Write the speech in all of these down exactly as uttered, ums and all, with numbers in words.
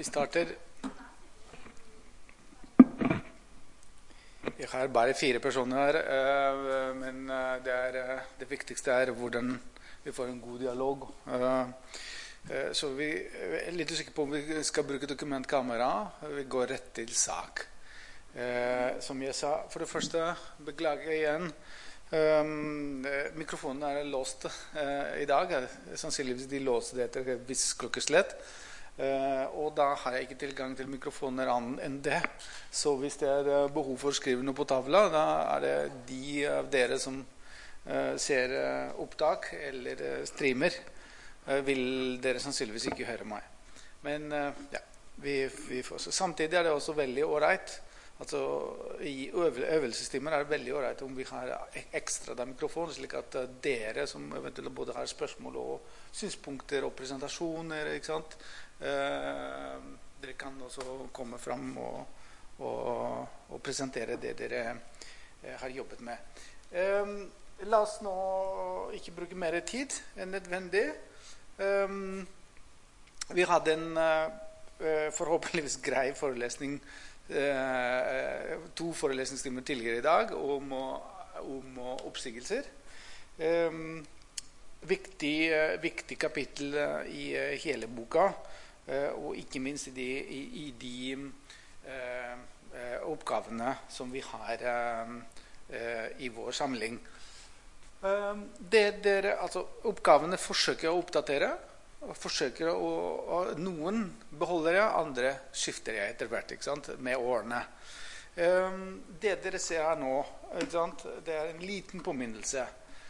starter. Jeg har bare fire personer, men det, er, det viktigste er hvordan vi får en god dialog. Så vi er litt usikre på om vi skal bruke dokumentkamera. Vi går rett til sak. Som jeg sa, for det første, beklager jeg igjen. Um, mikrofonen er låst uh, i dag. Sannsynligvis de låste det etter et visst klokkeslett. Uh, og da har jeg ikke tilgang til mikrofoner annen enn det. Så hvis det er uh, behov for å skrive noe på tavla, da er det de av dere som uh, ser uh, opptak eller uh, streamer, uh, vil dere sannsynligvis ikke høre meg. Men uh, ja, vi, vi får så. Samtidig er det også veldig ålreit. Altså, i øvel øvelsestimer er det veldig ålreit om vi har ekstra der mikrofon, slik at uh, dere som eventuelt både har spørsmål og synspunkter og presentasjoner, ikke sant? Uh, dere kan også komme frem og, og, og presentere det dere uh, har jobbet med. Um, la oss nå ikke bruke mer tid enn nødvendig. Um, vi hadde en uh, forhåpentligvis grei forelesning Uh, to forelesningstimer tidligere i dag om, om oppsigelser. Um, viktig, uh, viktig kapittel i uh, hele boka, uh, og ikke minst i de, i, i de uh, uh, oppgavene som vi har uh, uh, i vår samling. Um, det der, altså, oppgavene forsøker å oppdatere, forsøker å, og noen beholder jeg, andre skifter jeg etter hvert, ikke sant, med årene. Um, det dere ser her nå, ikke sant, det er en liten påminnelse.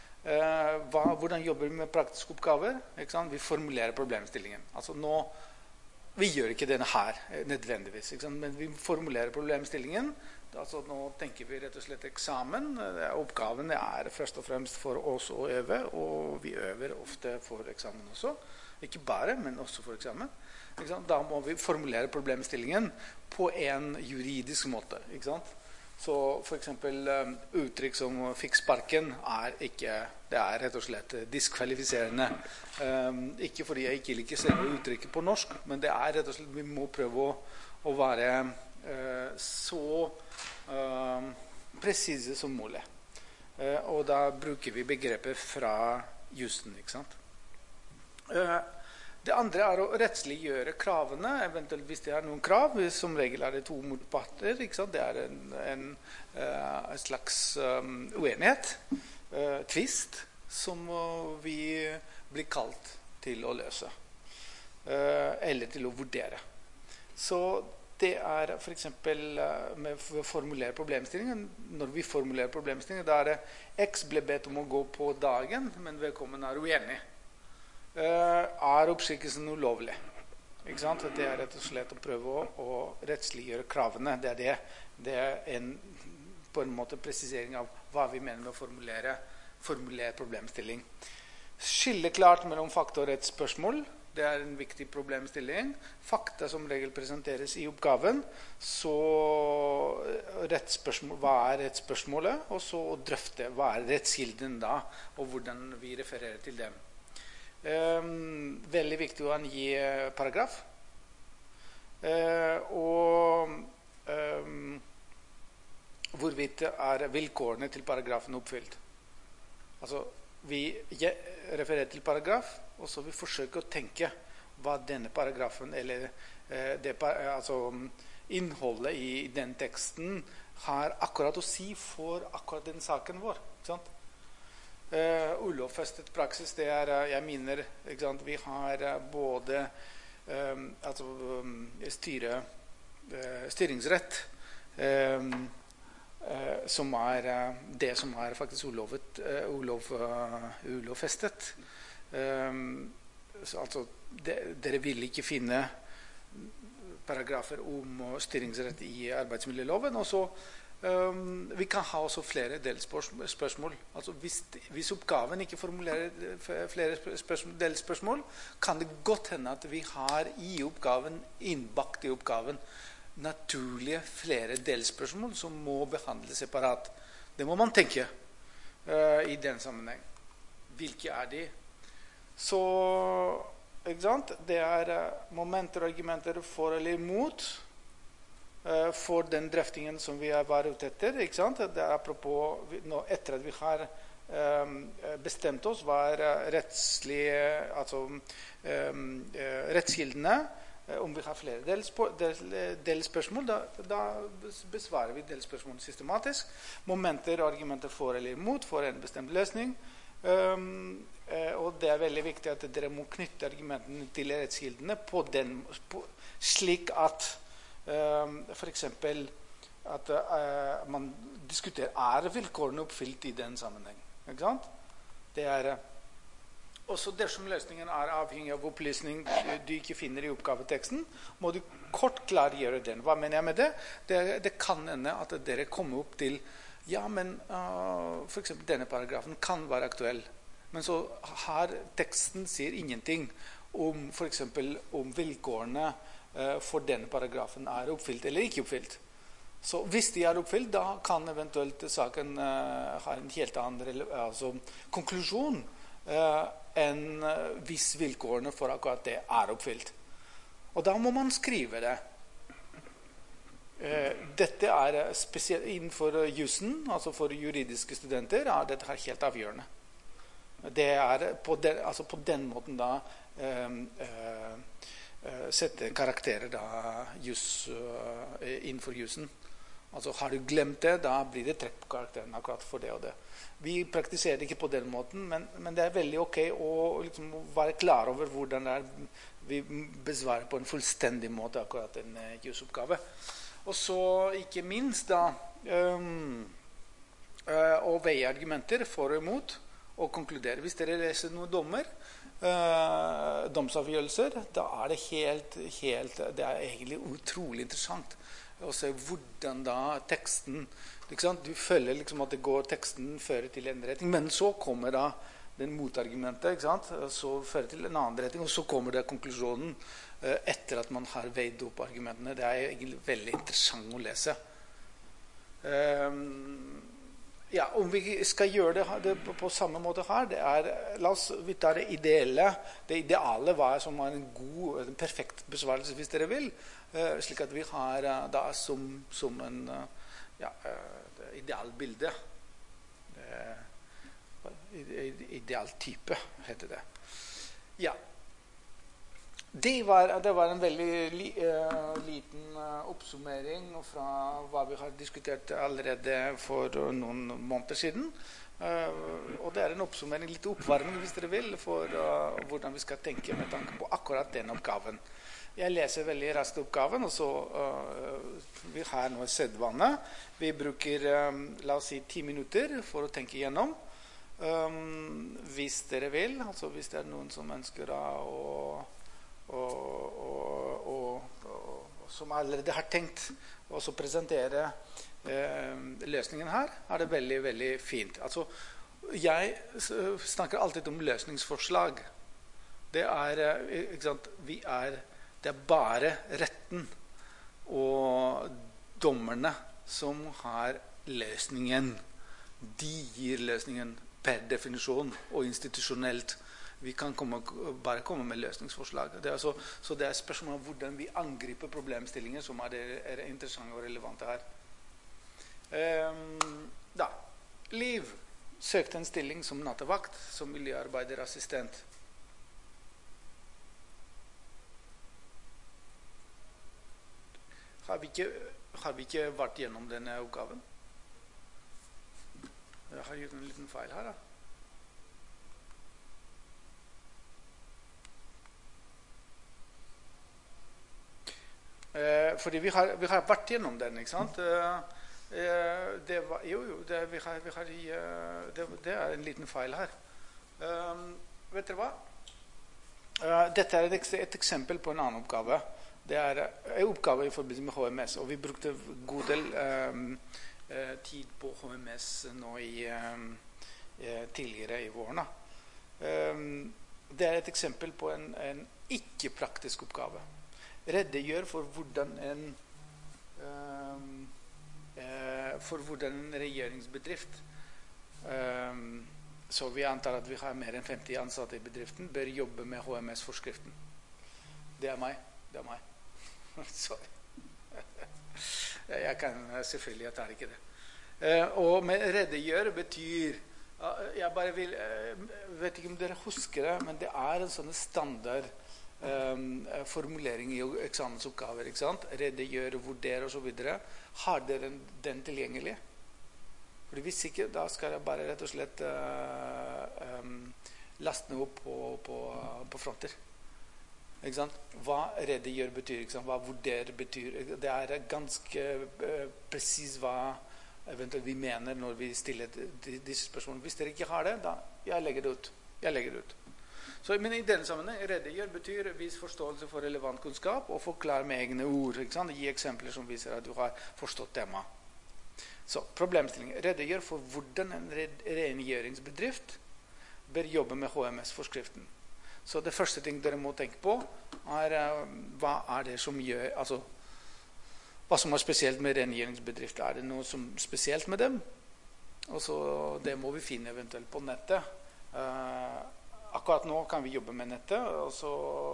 Uh, hva, hvordan jobber vi med praktiske oppgaver? Ikke sant? Vi formulerer problemstillingen. Altså nå, vi gjør ikke denne her nødvendigvis, ikke sant? Men vi formulerer problemstillingen. Altså nå tenker vi rett og slett eksamen. Oppgaven er først og fremst for oss å øve, og vi øver ofte for eksamen også. Ikke bare, men også for eksamen. Ikke sant? Da må vi formulere problemstillingen på en juridisk måte. Ikke sant? Så for eksempel um, uttrykk som fikk sparken er ikke, det er rett og slett diskvalifiserende. Um, ikke fordi jeg ikke liker selve uttrykket på norsk, men det er rett og slett, vi må prøve å, å være uh, så uh, presise som mulig. Uh, og da bruker vi begrepet fra jussen, ikke sant? Uh, det andre er å rettsliggjøre kravene, eventuelt hvis det er noen krav. Som regel er det to motparter, ikke sant? Det er en, en, uh, en slags um, uenighet, uh, tvist, som uh, vi blir kalt til å løse, uh, eller til å vurdere. Så det er for eksempel uh, med å formulere problemstillingen. Når vi formulerer problemstillingen, da er det X ble bedt om å gå på dagen, men vedkommende er uenig. Uh, er oppskikkelsen ulovlig? Ikke sant? Det er rett og slett å prøve å, å rettsliggjøre kravene. Det er, det. Det er en, på en måte presisering av hva vi mener med å formulere, formulere problemstilling. Skille klart mellom fakta og rettsspørsmål. Det er en viktig problemstilling. Fakta som regel presenteres i oppgaven. Så rettsspørsmål, hva er rettsspørsmålet? Og så drøfte hva er rettskilden da, og hvordan vi refererer til dem. Um, veldig viktig å angi paragraf uh, og um, hvorvidt er vilkårene til paragrafen oppfylt. Altså vi refererer til paragraf, og så vi forsøker å tenke hva denne paragrafen eller uh, det, altså, innholdet i den teksten har akkurat å si for akkurat den saken vår, ikke sant? Uh, ulovfestet praksis, det er, uh, jeg mener, ikke sant, vi har uh, både um, altså, um, styre, uh, styringsrett, um, uh, som er uh, det som er faktisk ulovet, uh, ulov, uh, ulovfestet. Um, så, altså, de, dere vil ikke finne paragrafer om styringsrett i arbeidsmiljøloven, og så Um, vi kan ha også flere delspørsmål. Altså hvis, hvis oppgaven ikke formulerer flere spørsmål, delspørsmål, kan det godt hende at vi har i oppgaven, innbakt i oppgaven, naturlige flere delspørsmål som må behandles separat. Det må man tenke uh, i den sammenheng. Hvilke er de? Så ikke sant? Det er uh, momenter og argumenter for eller imot uh, for den drøftingen som vi er bare ute etter, ikke sant? Det er apropos, nå, etter at vi har um, bestemt oss hva er uh, rettslige, altså um, uh, rettskildene, uh, om vi har flere delspør del, delspørsmål, da, da besvarer vi delspørsmål systematisk. Momenter og argumenter for eller imot for en bestemt løsning. Um, uh, og det er veldig viktig at dere må knytte argumentene til rettskildene på den, på, slik at um, for eksempel at uh, man diskuterer er vilkårene oppfylt i den sammenheng, ikke sant? Det er uh, også dersom løsningen er avhengig av opplysning du ikke finner i oppgaveteksten, må du kort klargjøre den. Hva mener jeg med det? Det, det kan hende at dere kommer opp til ja, men uh, for eksempel denne paragrafen kan være aktuell. Men så her teksten sier ingenting om for eksempel om vilkårene uh, for denne paragrafen er oppfylt eller ikke oppfylt. Så hvis de er oppfylt, da kan eventuelt saken uh, ha en helt annen altså, konklusjon uh, enn uh, hvis vilkårene for akkurat det er oppfylt. Og da må man skrive det. Uh, dette er spesielt innenfor jussen, altså for juridiske studenter, er dette her helt avgjørende. Det er på den, altså på den måten da uh, uh, sette karakterer da juss uh, innenfor jussen. Altså har du glemt det, da blir det trekk på karakteren akkurat for det og det. Vi praktiserer det ikke på den måten, men, men det er veldig ok å liksom være klar over hvordan det er vi besvarer på en fullstendig måte akkurat en uh, jussoppgave. Og så ikke minst da um, uh, å veie argumenter for og imot og konkludere. Hvis dere leser noen dommer, uh, domsavgjørelser, da er det helt, helt, det er egentlig utrolig interessant å se hvordan da teksten, ikke sant? Du føler liksom at det går, teksten fører til en retning, men så kommer da den motargumentet, ikke sant? Så fører til en annen retning, og så kommer det konklusjonen etter at man har veid opp argumentene. Det er egentlig veldig interessant å lese. Um, ja, om vi skal gjøre det, det på, på samme måte her, det er, la oss vi tar det ideelle, det ideale var som er en god, en perfekt besvarelse hvis dere vil, uh, slik at vi har uh, da som, som en uh, ja, uh, idealbilde. Ideal type heter det. Ja. Det var, det var en veldig li, uh, liten uh, oppsummering fra hva vi har diskutert allerede for noen måneder siden. Uh, og det er en oppsummering, litt oppvarming hvis dere vil, for uh, hvordan vi skal tenke med tanke på akkurat den oppgaven. Jeg leser veldig raskt oppgaven, og så uh, vi har noe sedvane. Vi bruker, um, la oss si, ti minutter for å tenke igjennom. Um, hvis dere vil, altså hvis det er noen som ønsker å Og, og, og, og som allerede har tenkt å presentere eh, løsningen her, er det veldig, veldig fint. Altså, jeg snakker alltid om løsningsforslag. Det er, ikke sant, vi er, det er bare retten og dommerne som har løsningen. De gir løsningen per definisjon og institusjonelt. Vi kan komme, bare komme med løsningsforslag. Det er så, så det er spørsmål om hvordan vi angriper problemstillinger som er, det, er interessante og relevante her. Um, da. Liv søkte en stilling som nattevakt, som miljøarbeiderassistent. Har vi ikke, har vi ikke vært gjennom denne oppgaven? Jeg har gjort en liten feil her da. Eh, fordi vi har, vi har vært gjennom den, ikke sant? Eh, det var, jo, jo, det, vi har, vi har, det, det er en liten feil her. Eh, vet dere hva? Eh, dette er et, et eksempel på en annen oppgave. Det er en oppgave i forbindelse med H M S, og vi brukte god del eh, tid på H M S nå i, eh, tidligere i våren. Eh, det er et eksempel på en, en ikke-praktisk oppgave. Redegjør for hvordan en um, uh, for hvordan en regjeringsbedrift um, så vi antar at vi har mer enn femti ansatte i bedriften bør jobbe med H M S-forskriften. Det er meg. Det er meg. Sorry. Jeg kan selvfølgelig, jeg tar ikke det. Uh, og med redegjør betyr uh, jeg bare vil uh, vet ikke om dere husker det, men det er en sånn standard um, formulering i eksamensoppgaver, ikke sant? Redegjør, vurdere og så videre. Har dere den tilgjengelig? For hvis ikke, da skal jeg bare rett og slett uh, um, laste den opp på, på, på fronter. Ikke sant? Hva redegjør betyr, ikke sant? Hva vurdere betyr. Det er ganske uh, presis hva eventuelt vi mener når vi stiller disse spørsmålene. Hvis dere ikke har det, da jeg legger det ut. Jeg legger det ut. Så, men i denne sammenheng, redegjør betyr vis forståelse for relevant kunnskap og forklare med egne ord. Ikke sant? Gi eksempler som viser at du har forstått temaet. Så, problemstilling. Redegjør for hvordan en rengjøringsbedrift bør jobbe med H M S-forskriften. Så det første ting dere må tenke på er uh, hva er det som gjør, altså hva som er spesielt med rengjøringsbedrifter. Er det noe som er spesielt med dem? Og så det må vi finne eventuelt på nettet. Uh, akkurat nå kan vi jobbe med nettet, og så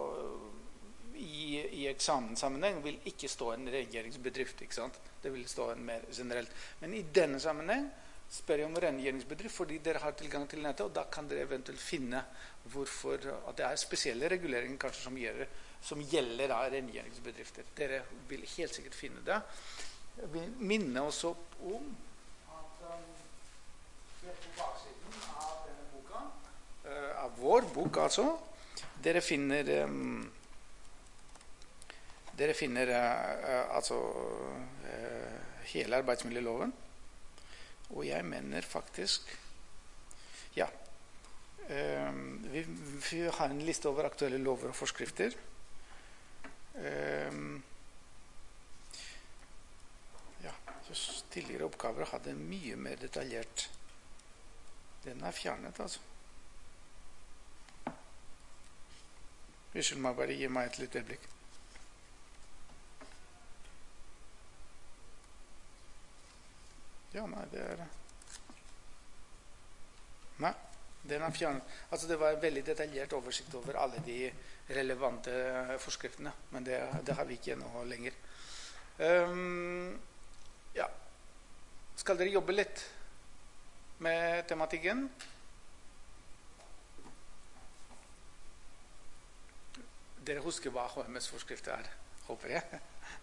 i, i eksamenssammenheng vil ikke stå en rengjøringsbedrift, ikke sant? Det vil stå en mer generelt. Men i denne sammenheng spør jeg om rengjøringsbedrift, fordi dere har tilgang til nettet, og da kan dere eventuelt finne hvorfor at det er spesielle reguleringer kanskje som, gjør, som gjelder da rengjøringsbedrifter. Dere vil helt sikkert finne det. Jeg vil minne også om at um, på baksiden av denne boka, uh, av vår bok altså, dere finner um, dere finner uh, uh, altså uh, hele arbeidsmiljøloven. Og jeg mener faktisk ja um, vi, vi har en liste over aktuelle lover og forskrifter. Um, ja, tidligere oppgaver hadde mye mer detaljert. Den er fjernet, altså. Unnskyld meg, bare gi meg et lite øyeblikk. Ja, nei, det er Nei, den er fjernet. Altså, det var en veldig detaljert oversikt over alle de relevante forskriftene, men det, det har vi ikke nå lenger. Um, ja. Skal dere jobbe litt med tematikken? Dere husker hva H M S-forskrift er, håper jeg.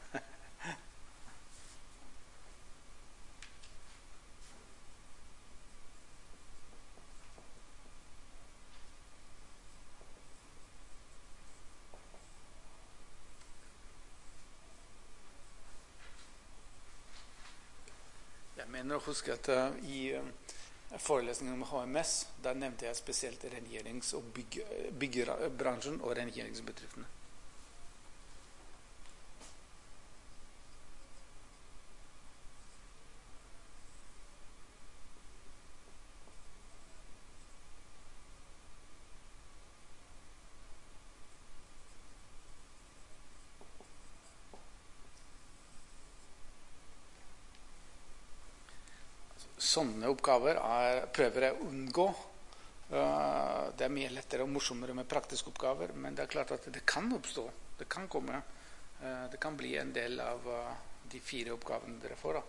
Jeg mener å huske at uh, i uh, forelesningen om H M S, der nevnte jeg spesielt rengjørings- og bygg, byggebransjen og rengjøringsbedriftene. Sånne oppgaver er, prøver jeg å unngå. Uh, det er mye lettere og morsommere med praktiske oppgaver, men det er klart at det kan oppstå. Det kan komme. Uh, det kan bli en del av uh, de fire oppgavene dere får da.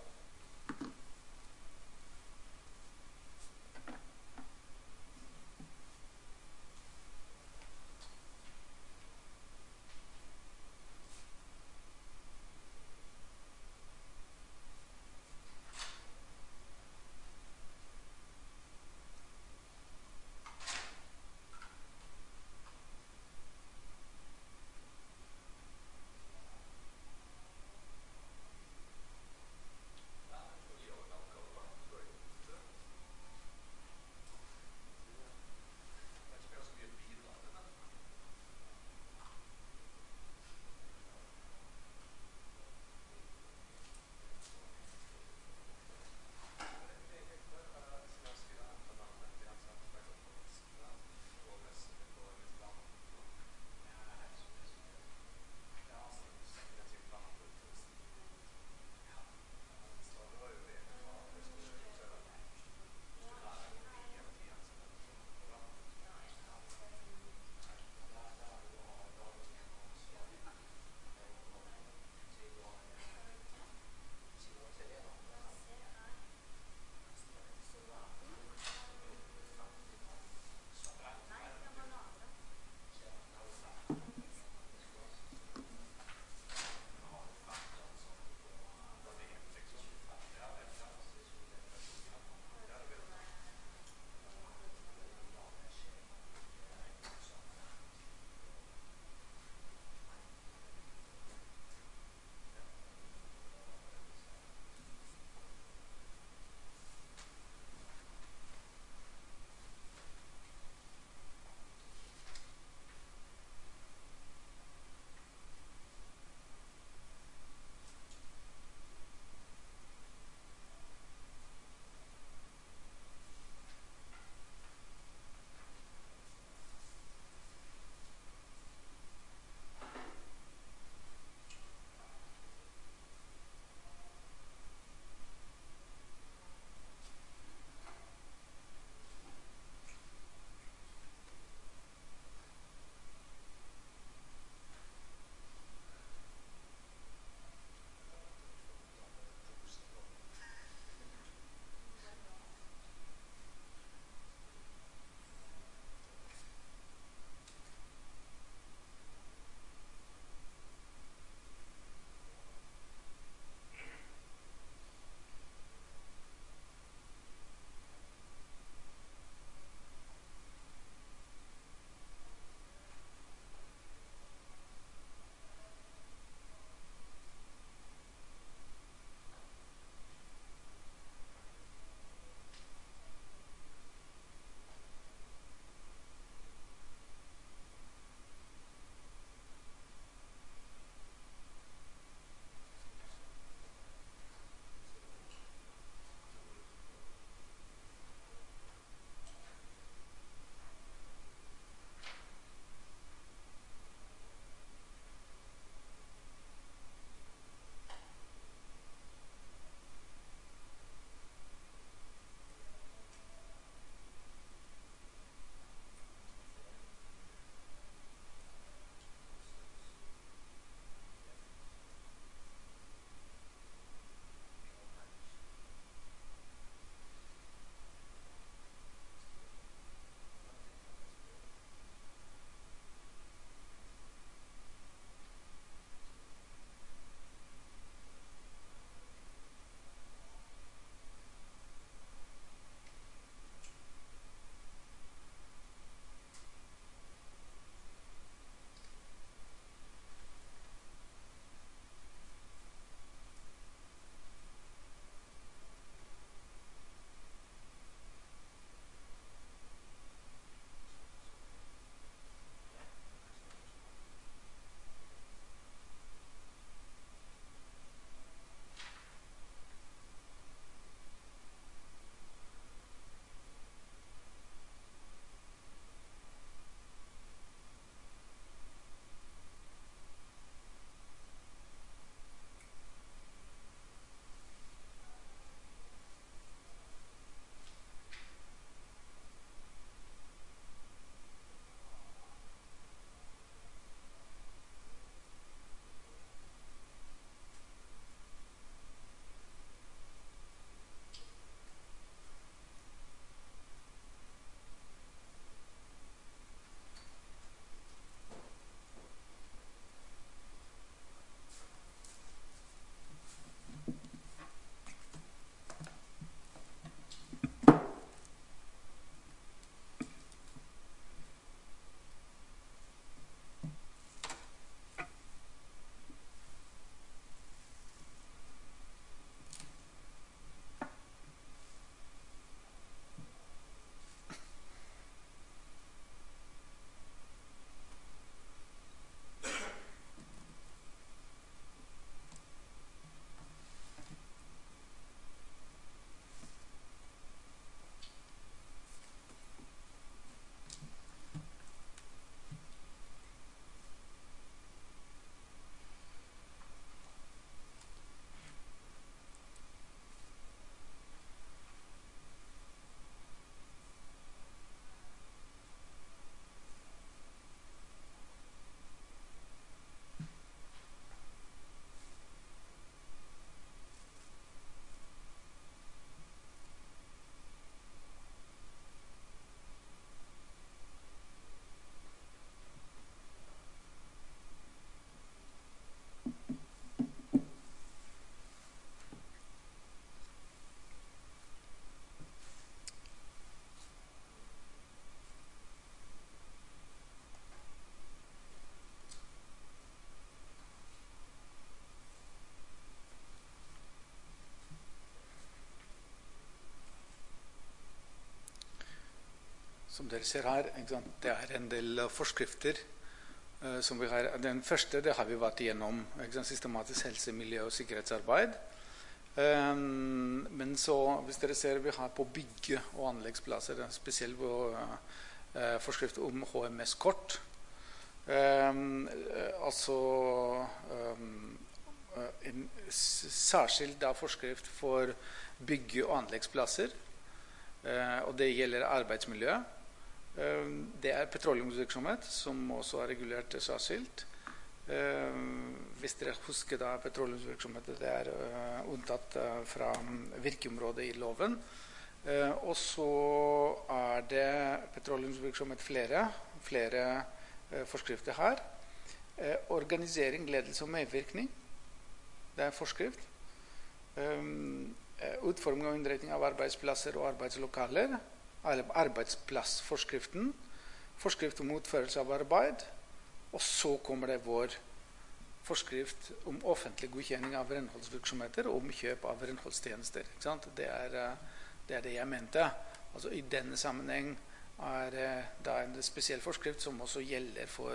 som dere ser her, ikke sant? Det er en del forskrifter uh, som vi har. Den første det har vi vært igjennom, ikke sant? Systematisk helse, miljø og sikkerhetsarbeid. Um, men så, hvis dere ser, vi har på bygge- og anleggsplasser, spesielt på uh, uh, forskrift om H M S-kort. Um, uh, altså um, uh, en særskilt da forskrift for bygge- og anleggsplasser, uh, og det gjelder arbeidsmiljø. Uh, det er petroleumsvirksomhet, som også er regulert særskilt. Uh, hvis dere husker da petroleumsvirksomhet, det er uh, unntatt uh, fra virkeområdet i loven. Uh, og så er det petroleumsvirksomhet flere, flere uh, forskrifter her. Uh, organisering, ledelse og medvirkning, det er forskrift. Um, uh, utforming og innretning av arbeidsplasser og arbeidslokaler, arbeidsplassforskriften, forskrift om utførelse av arbeid. Og så kommer det vår forskrift om offentlig godkjenning av renholdsvirksomheter og om kjøp av renholdstjenester. Ikke sant? Det er, det er det jeg mente. Altså, i denne sammenheng er det en spesiell forskrift som også gjelder for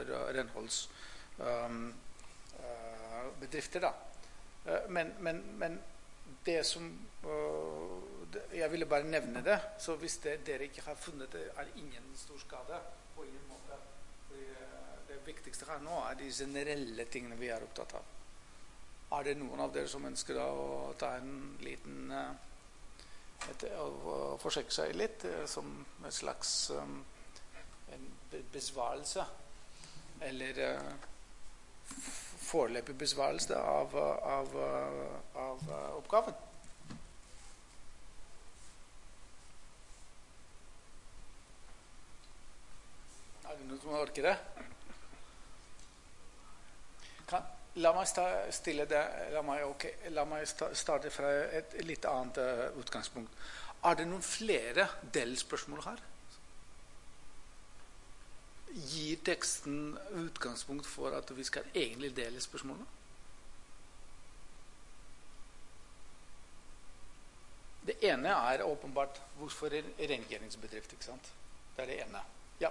renholdsbedrifter. Um, uh, men, men, men det som uh, det, jeg ville bare nevne det, så hvis det, dere ikke har funnet det, er ingen stor skade på ingen måte. Det viktigste her nå er de generelle tingene vi er opptatt av. Er det noen av dere som ønsker å ta en liten et, å forsøke seg litt som en slags um, en besvarelse eller uh, foreløpig besvarelse av, av, av oppgaven? Er det noen som orker det? Kan, la meg stille det, la meg, okay, la meg starte fra et litt annet uh, utgangspunkt. Er det noen flere delspørsmål her? Gir teksten utgangspunkt for at vi skal egentlig dele spørsmålene? Det ene er åpenbart hvorfor en rengjøringsbedrift, ikke sant? Det er det ene. Ja.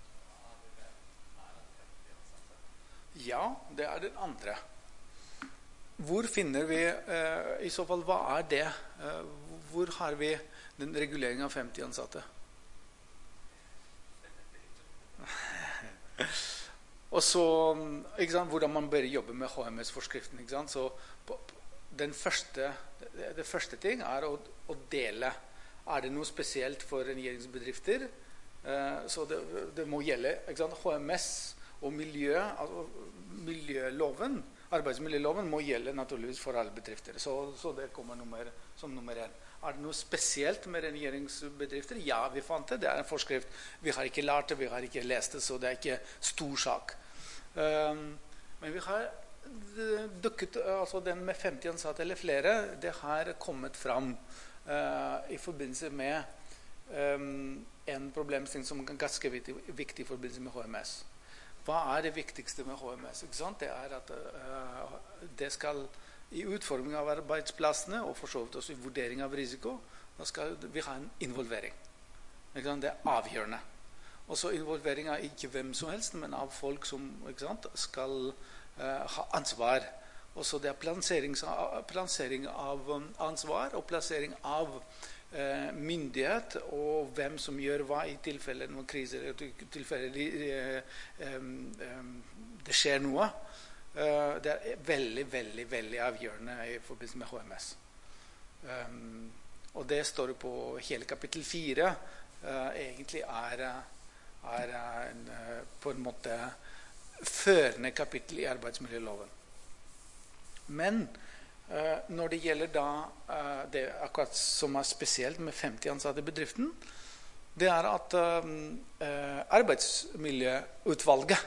Ja, det er den andre. Hvor finner vi, eh, i så fall, hva er det? Eh, hvor har vi den reguleringen av femti ansatte? Og så, ikke sant, hvordan man bør jobbe med H M S-forskriften, ikke sant? Så på, den første, det, det første ting er å, å dele. Er det noe spesielt for rengjøringsbedrifter? Eh, så det, det må gjelde, ikke sant? H M S og miljø, altså miljøloven, arbeidsmiljøloven må gjelde naturligvis for alle bedrifter. Så, så det kommer nummer, som nummer én. Er det noe spesielt med rengjøringsbedrifter? Ja, vi fant det. Det er en forskrift. Vi har ikke lært det, vi har ikke lest det, så det er ikke stor sak. Um, men vi har dukket, altså den med femti ansatte eller flere, det har kommet fram uh, i forbindelse med um, en problemstilling som er ganske viktig, viktig i forbindelse med H M S. Hva er det viktigste med H M S? Ikke sant? Det er at uh, det skal i utforming av arbeidsplassene og for så vidt også i vurdering av risiko, da skal vi ha en involvering. Ikke sant? Det er avgjørende. Og så involvering av ikke hvem som helst, men av folk som, ikke sant, skal uh, ha ansvar. Og så det er plassering av ansvar og plassering av uh, myndighet og hvem som gjør hva i tilfelle noen kriser, i tilfelle uh, um, um, det skjer noe. Uh, det er veldig, veldig, veldig avgjørende i forbindelse med H M S. Um, og det står på hele kapittel fire. Uh, egentlig er, er en, uh, på en måte førende kapittel i arbeidsmiljøloven. Men uh, når det gjelder da uh, det akkurat som er spesielt med femti ansatte i bedriften, det er at uh, uh, arbeidsmiljøutvalget,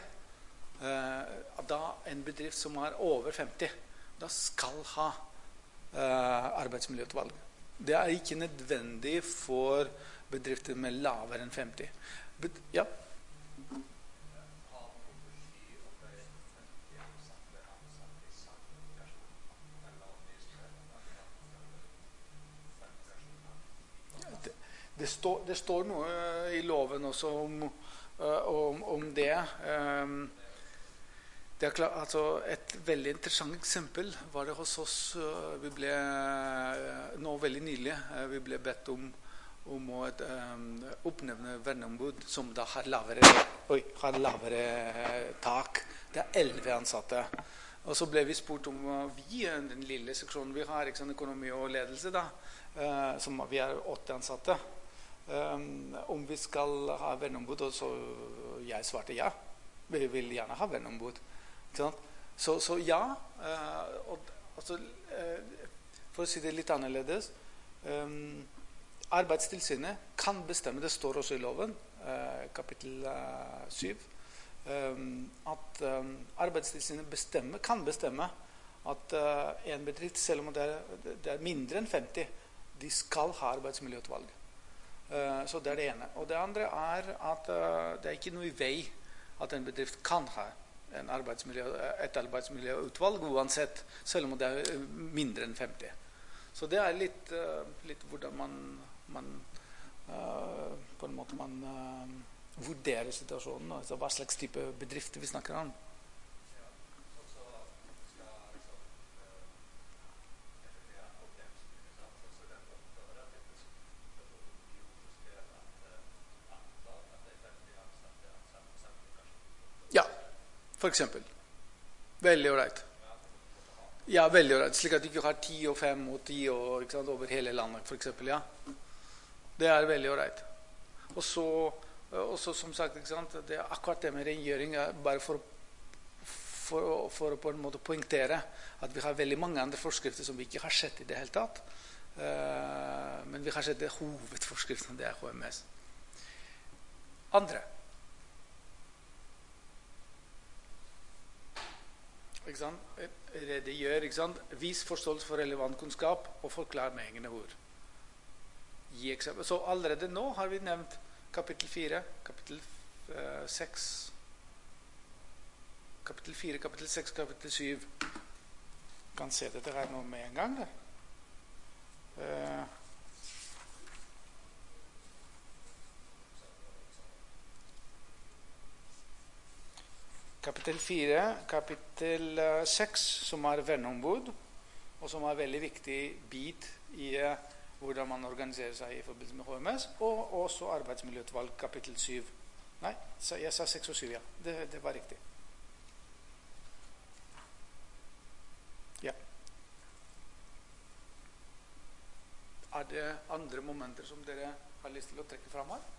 uh, da en bedrift som er over femti, da skal ha uh, arbeidsmiljøutvalg. Det er ikke nødvendig for bedrifter med lavere enn femti. Bed ja. Det står, det står noe i loven også om, om, om det. Det er klart, altså et veldig interessant eksempel var det hos oss. Vi ble nå veldig nylig vi ble bedt om, om å um, oppnevne verneombud som da har lavere, oi, har lavere tak. Det er elleve ansatte. Og så ble vi spurt om vi, den lille seksjonen vi har, ikke sant, økonomi og ledelse da, uh, som vi er åtte ansatte, um, om vi skal ha verneombud, og så jeg svarte ja. Vi vil gjerne ha verneombud. Så, så ja, uh, og, altså, uh, for å si det litt annerledes, um, arbeidstilsynet kan bestemme, det står også i loven, uh, kapittel uh, syv, um, at um, arbeidstilsynet bestemmer, kan bestemme at uh, en bedrift, selv om det er, det er mindre enn femti, de skal ha arbeidsmiljøutvalg. Uh, så det er det ene. Og det andre er at uh, det er ikke noe i vei at en bedrift kan ha en arbeidsmiljø, et arbeidsmiljøutvalg uansett, selv om det er mindre enn femti. Så det er litt, uh, litt hvordan man, man uh, på en måte man uh, vurderer situasjonen, altså hva slags type bedrifter vi snakker om. For eksempel. Veldig ålreit. Ja, veldig ålreit. Slik at du ikke har ti og fem og ti og, ikke sant, over hele landet, for eksempel, ja. Det er veldig ålreit. Og så, og så som sagt, ikke sant, det er akkurat det med rengjøring, bare for, for, for å på en måte poengtere at vi har veldig mange andre forskrifter som vi ikke har sett i det hele tatt. Uh, men vi har sett det hovedforskriften, det er H M S. Andre. Ikke sant? Redegjør, ikke sant? Vis forståelse for relevant kunnskap og forklar med egne ord. Gi eksempel. Så allerede nå har vi nevnt kapittel fire, kapittel seks, kapittel fire, kapittel seks, kapittel syv. Kan se dette her nå med en gang. Uh, Kapittel fire, kapittel seks, som er verneombud, og som er veldig viktig bit i uh, hvordan man organiserer seg i forbindelse med H M S, og også arbeidsmiljøutvalg, kapittel syv. Nei, jeg sa seks og syv, ja. Det, det var riktig. Ja. Er det andre momenter som dere har lyst til å trekke frem her?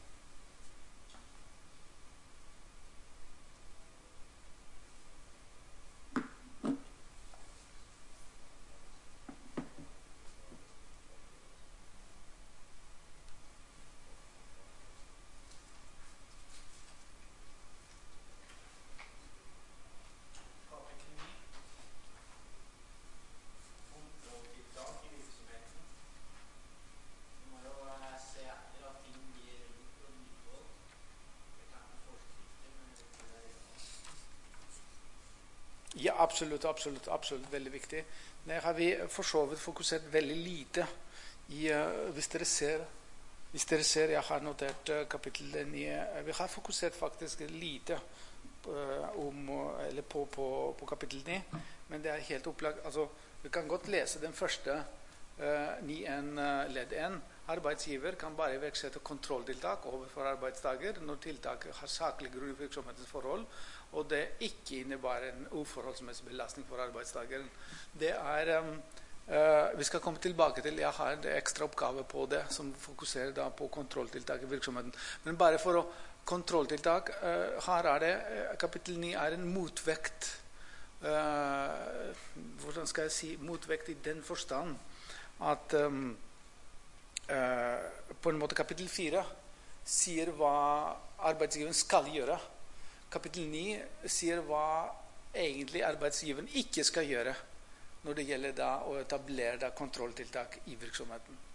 Ja, absolutt, absolutt, absolutt, veldig viktig. Det har vi for så vidt fokusert veldig lite i, uh, hvis dere ser, hvis dere ser, jeg har notert uh, kapittel ni, uh, vi har fokusert faktisk lite uh, om, eller på, på, på kapittel ni, men det er helt opplagt, altså, vi kan godt lese den første uh, ni en uh, ledd en. Arbeidsgiver kan bare iverksette kontrolltiltak overfor arbeidstaker når tiltaket har saklig grunn i virksomhetens forhold, og det ikke innebærer en uforholdsmessig belastning for arbeidstakeren. Det er, um, uh, vi skal komme tilbake til, jeg har en ekstra oppgave på det, som fokuserer da på kontrolltiltak i virksomheten. Men bare for å kontrolltiltak, uh, her er det, uh, kapittel ni er en motvekt, uh, hvordan skal jeg si, motvekt i den forstand, at um, uh, på en måte kapittel fire sier hva arbeidsgiveren skal gjøre. Kapittel ni sier hva egentlig arbeidsgiveren ikke skal gjøre når det gjelder da å etablere da kontrolltiltak i virksomheten.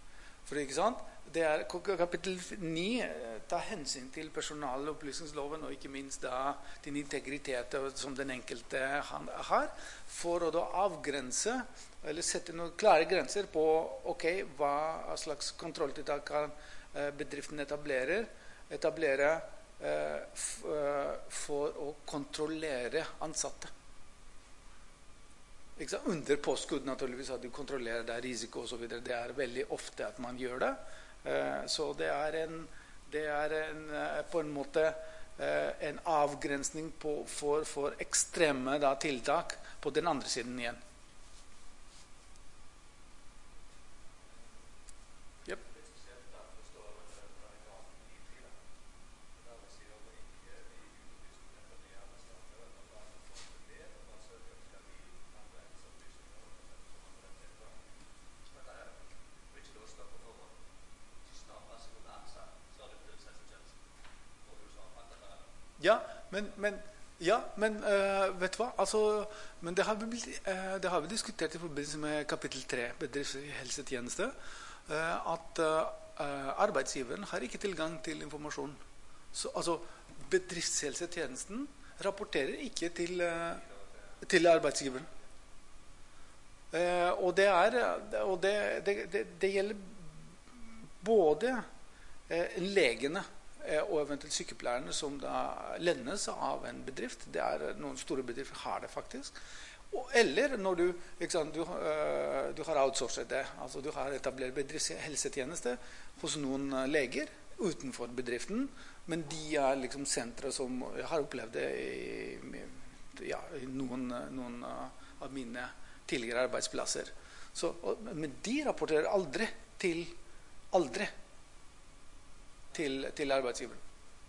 For ikke sant? Det er kapittel ni tar hensyn til personalopplysningsloven og ikke minst da den integritet som den enkelte har, for å da avgrense eller sette noen klare grenser på ok, hva slags kontrolltiltak kan bedriften etablere, etablere for å kontrollere ansatte. Under påskudd naturligvis at du kontrollerer det risiko og så videre. Det er veldig ofte at man gjør det. Så det er, en, det er en, på en måte en avgrensning på, for, for ekstreme da, tiltak på den andre siden igjen. Yep. Ja, men, men, ja, men uh, vet du hva? Altså, men det har, vi, uh, det har vi diskutert i forbindelse med kapittel tre, bedriftshelsetjeneste, uh, at uh, arbeidsgiveren har ikke tilgang til informasjon. Så, altså, bedriftshelsetjenesten rapporterer ikke til, uh, til arbeidsgiveren. Uh, og det, er, og det, det, det, det gjelder både uh, legene og eventuelt sykepleierne som da lennes av en bedrift. Det er noen store bedrifter har det faktisk. Og, eller når du, ikke sant, du, uh, du har outsourcet det, altså du har etablert bedriftshelsetjeneste hos noen leger utenfor bedriften, men de er liksom sentre som jeg har opplevd det i, ja, i noen, noen av mine tidligere arbeidsplasser. Så, og, men de rapporterer aldri til aldri Til, til arbeidsgiveren.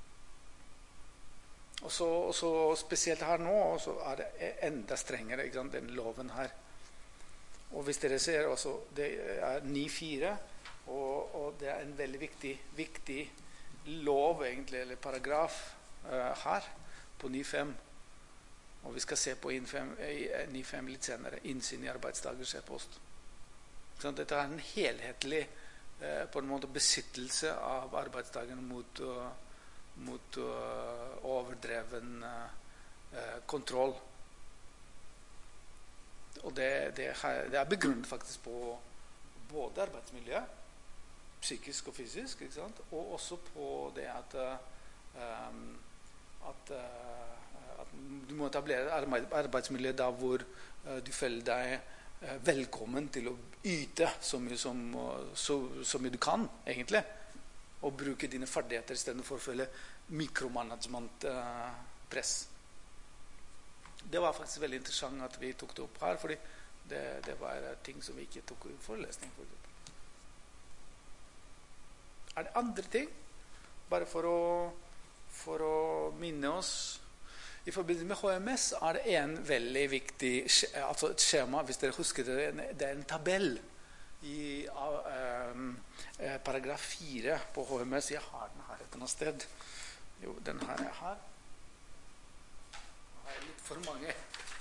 Og så, og så spesielt her nå, så er det enda strengere, ikke sant, den loven her. Og hvis dere ser også, det er ni fire, og, og det er en veldig viktig, viktig lov egentlig, eller paragraf uh, her, på ni fem. Og vi skal se på ni fem litt senere, innsyn i arbeidsdagers e-post. Så dette er en helhetlig på en måte besittelse av arbeidsdagen mot, uh, mot uh, overdreven uh, kontroll. Og det, det, det er begrunnet faktisk på både arbeidsmiljø, psykisk og fysisk, ikke sant? Og også på det at, uh, um, at, uh, at du må etablere arbeidsmiljø der hvor uh, du føler deg velkommen til å yte så mye som så, så mye du kan egentlig, og bruke dine ferdigheter i stedet for å følge mikromanagement uh, press. Det var faktisk veldig interessant at vi tok det opp her, fordi det, det var ting som vi ikke tok i forelesning for eksempel. Er det andre ting? Bare for å, for å minne oss. I forbindelse med H M S er det en veldig viktig, altså et skjema, hvis dere husker det, det er en tabell i um, paragraf fire på H M S. Jeg har den her et annet sted. Jo, den her er her. Det er litt for mange.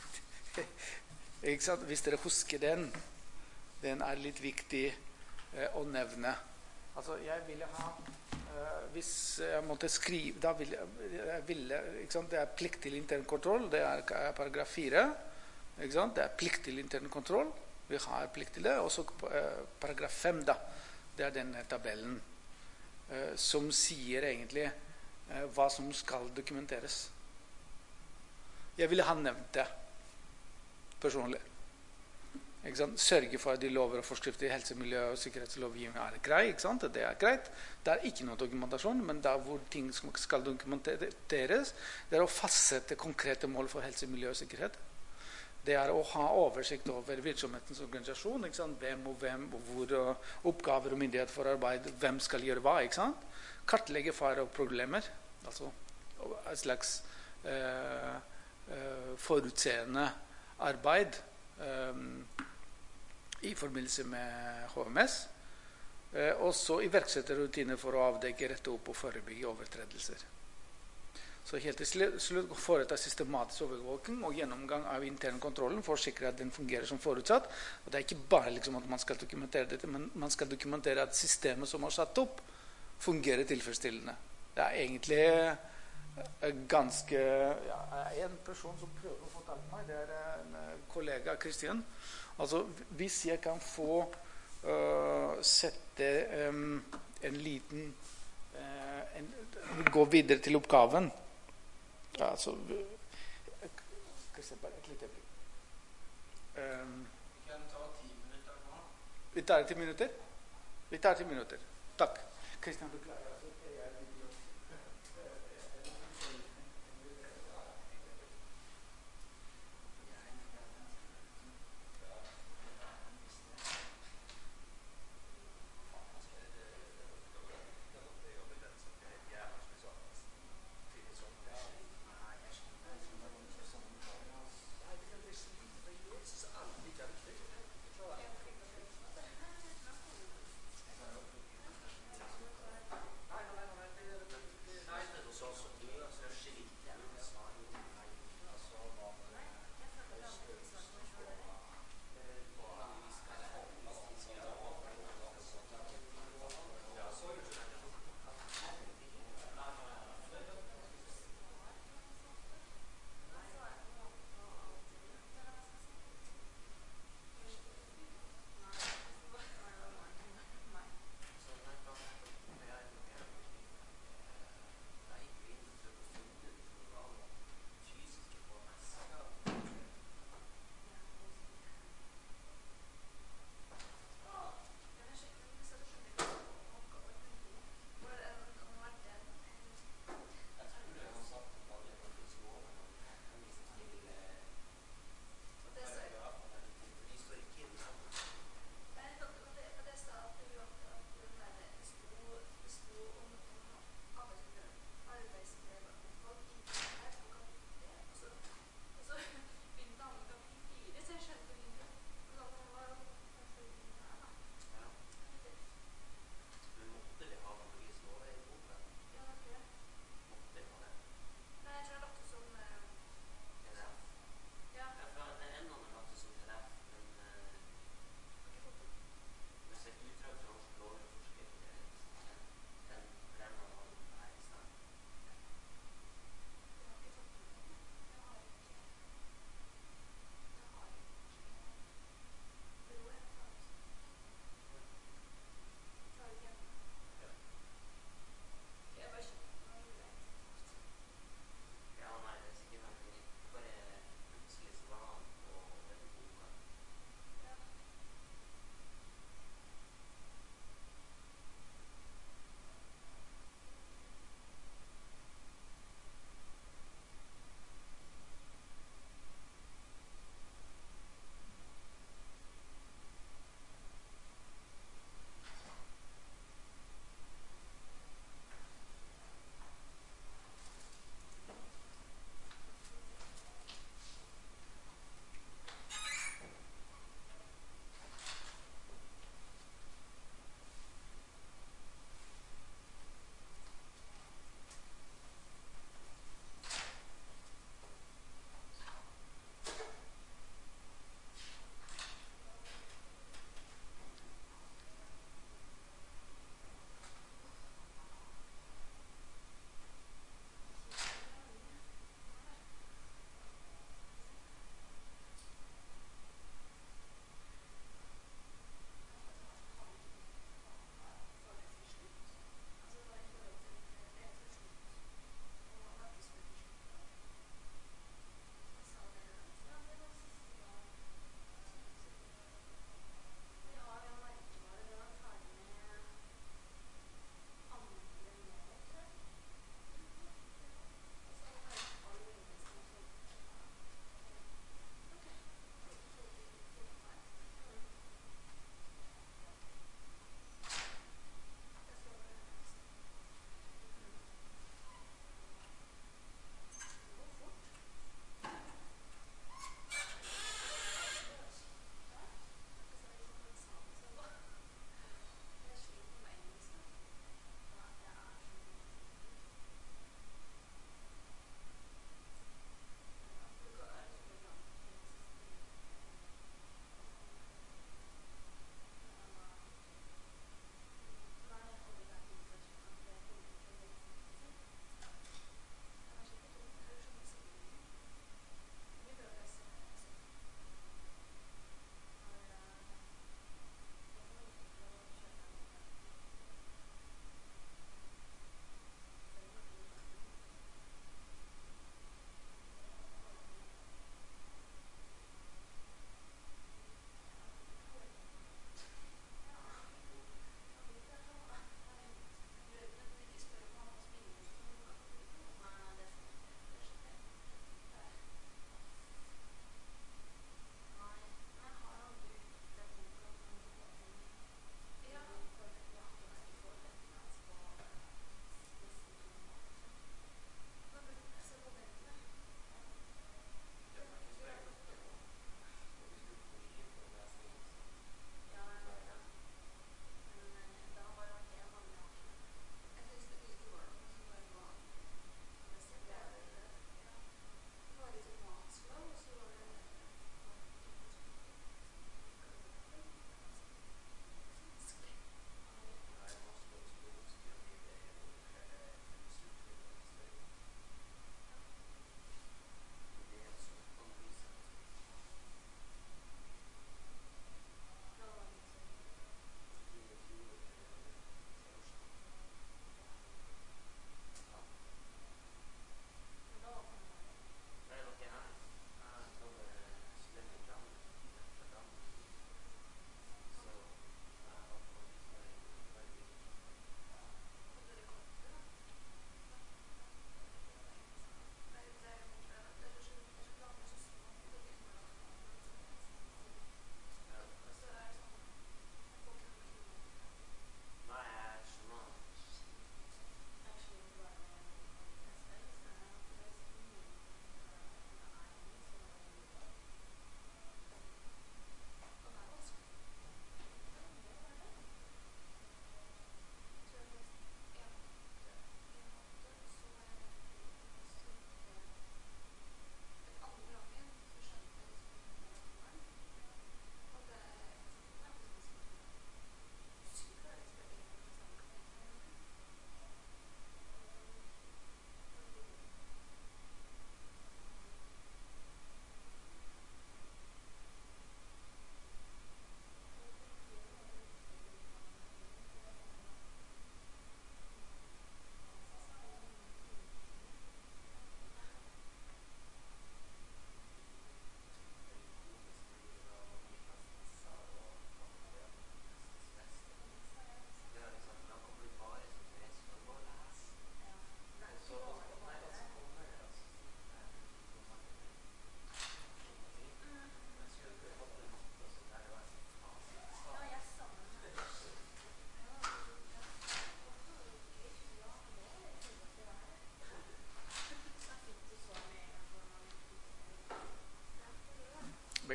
Ikke sant? Hvis dere husker den, den er litt viktig uh, å nevne. Altså, jeg ville ha Uh, hvis jeg måtte skrive da ville, jeg ville, ikke sant? Det er plikt til intern kontroll, det er paragraf fire, ikke sant? Det er plikt til intern kontroll, vi har plikt til det, og så uh, paragraf fem da, det er den tabellen uh, som sier egentlig uh, hva som skal dokumenteres. Jeg ville ha nevnt det personlig. Ikke sant? Sørge for at de lover og forskrifter i helse-, miljø- og sikkerhetslovgivning er grei, ikke sant? Det er greit. Det er ikke noe dokumentasjon, men der hvor ting skal dokumenteres, det er å fastsette konkrete mål for helse, miljø og sikkerhet. Det er å ha oversikt over virksomhetens organisasjon, ikke sant? Hvem og hvem, og hvor og oppgaver og myndighet for arbeid, hvem skal gjøre hva, ikke sant? Kartlegge fare og problemer, altså et slags uh, uh, forutseende arbeid, Um, i forbindelse med H M S, uh, og så iverksette rutiner for å avdekke, rette opp og forebygge overtredelser. Så helt til slutt foreta systematisk overvåking og gjennomgang av internkontrollen for å sikre at den fungerer som forutsatt. Og det er ikke bare liksom at man skal dokumentere dette, men man skal dokumentere at systemet som er satt opp, fungerer tilfredsstillende. Det er egentlig ganske... Ja, en person som prøver å få tak i meg, det er en kollega, Christian. Altså, hvis jeg kan få uh, sette um, en liten... Uh, en, gå videre til oppgaven. Ja, så skal se bare et lite øyeblikk. Um, vi kan ta ti minutter nå. Vi tar ti minutter? Vi tar ti minutter. Takk. Kristian, beklager.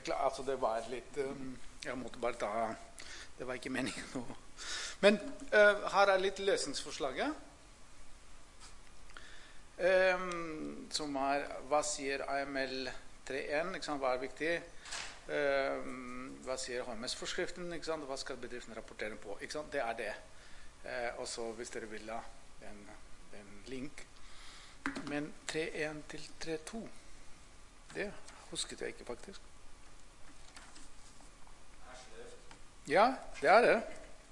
Bekla- altså det var litt um, Jeg måtte bare ta Det var ikke meningen nå. Men uh, her er litt løsningsforslaget. Um, som er hva sier A M L tre punkt én, ikke sant, hva er viktig? Um, hva sier H M S-forskriften? Ikke sant? Hva skal bedriften rapportere på? Ikke sant? Det er det. Uh, og så hvis dere vil ha en, en link. Men tre punkt én til tre punkt to, det husket jeg ikke faktisk. Ja, det er det.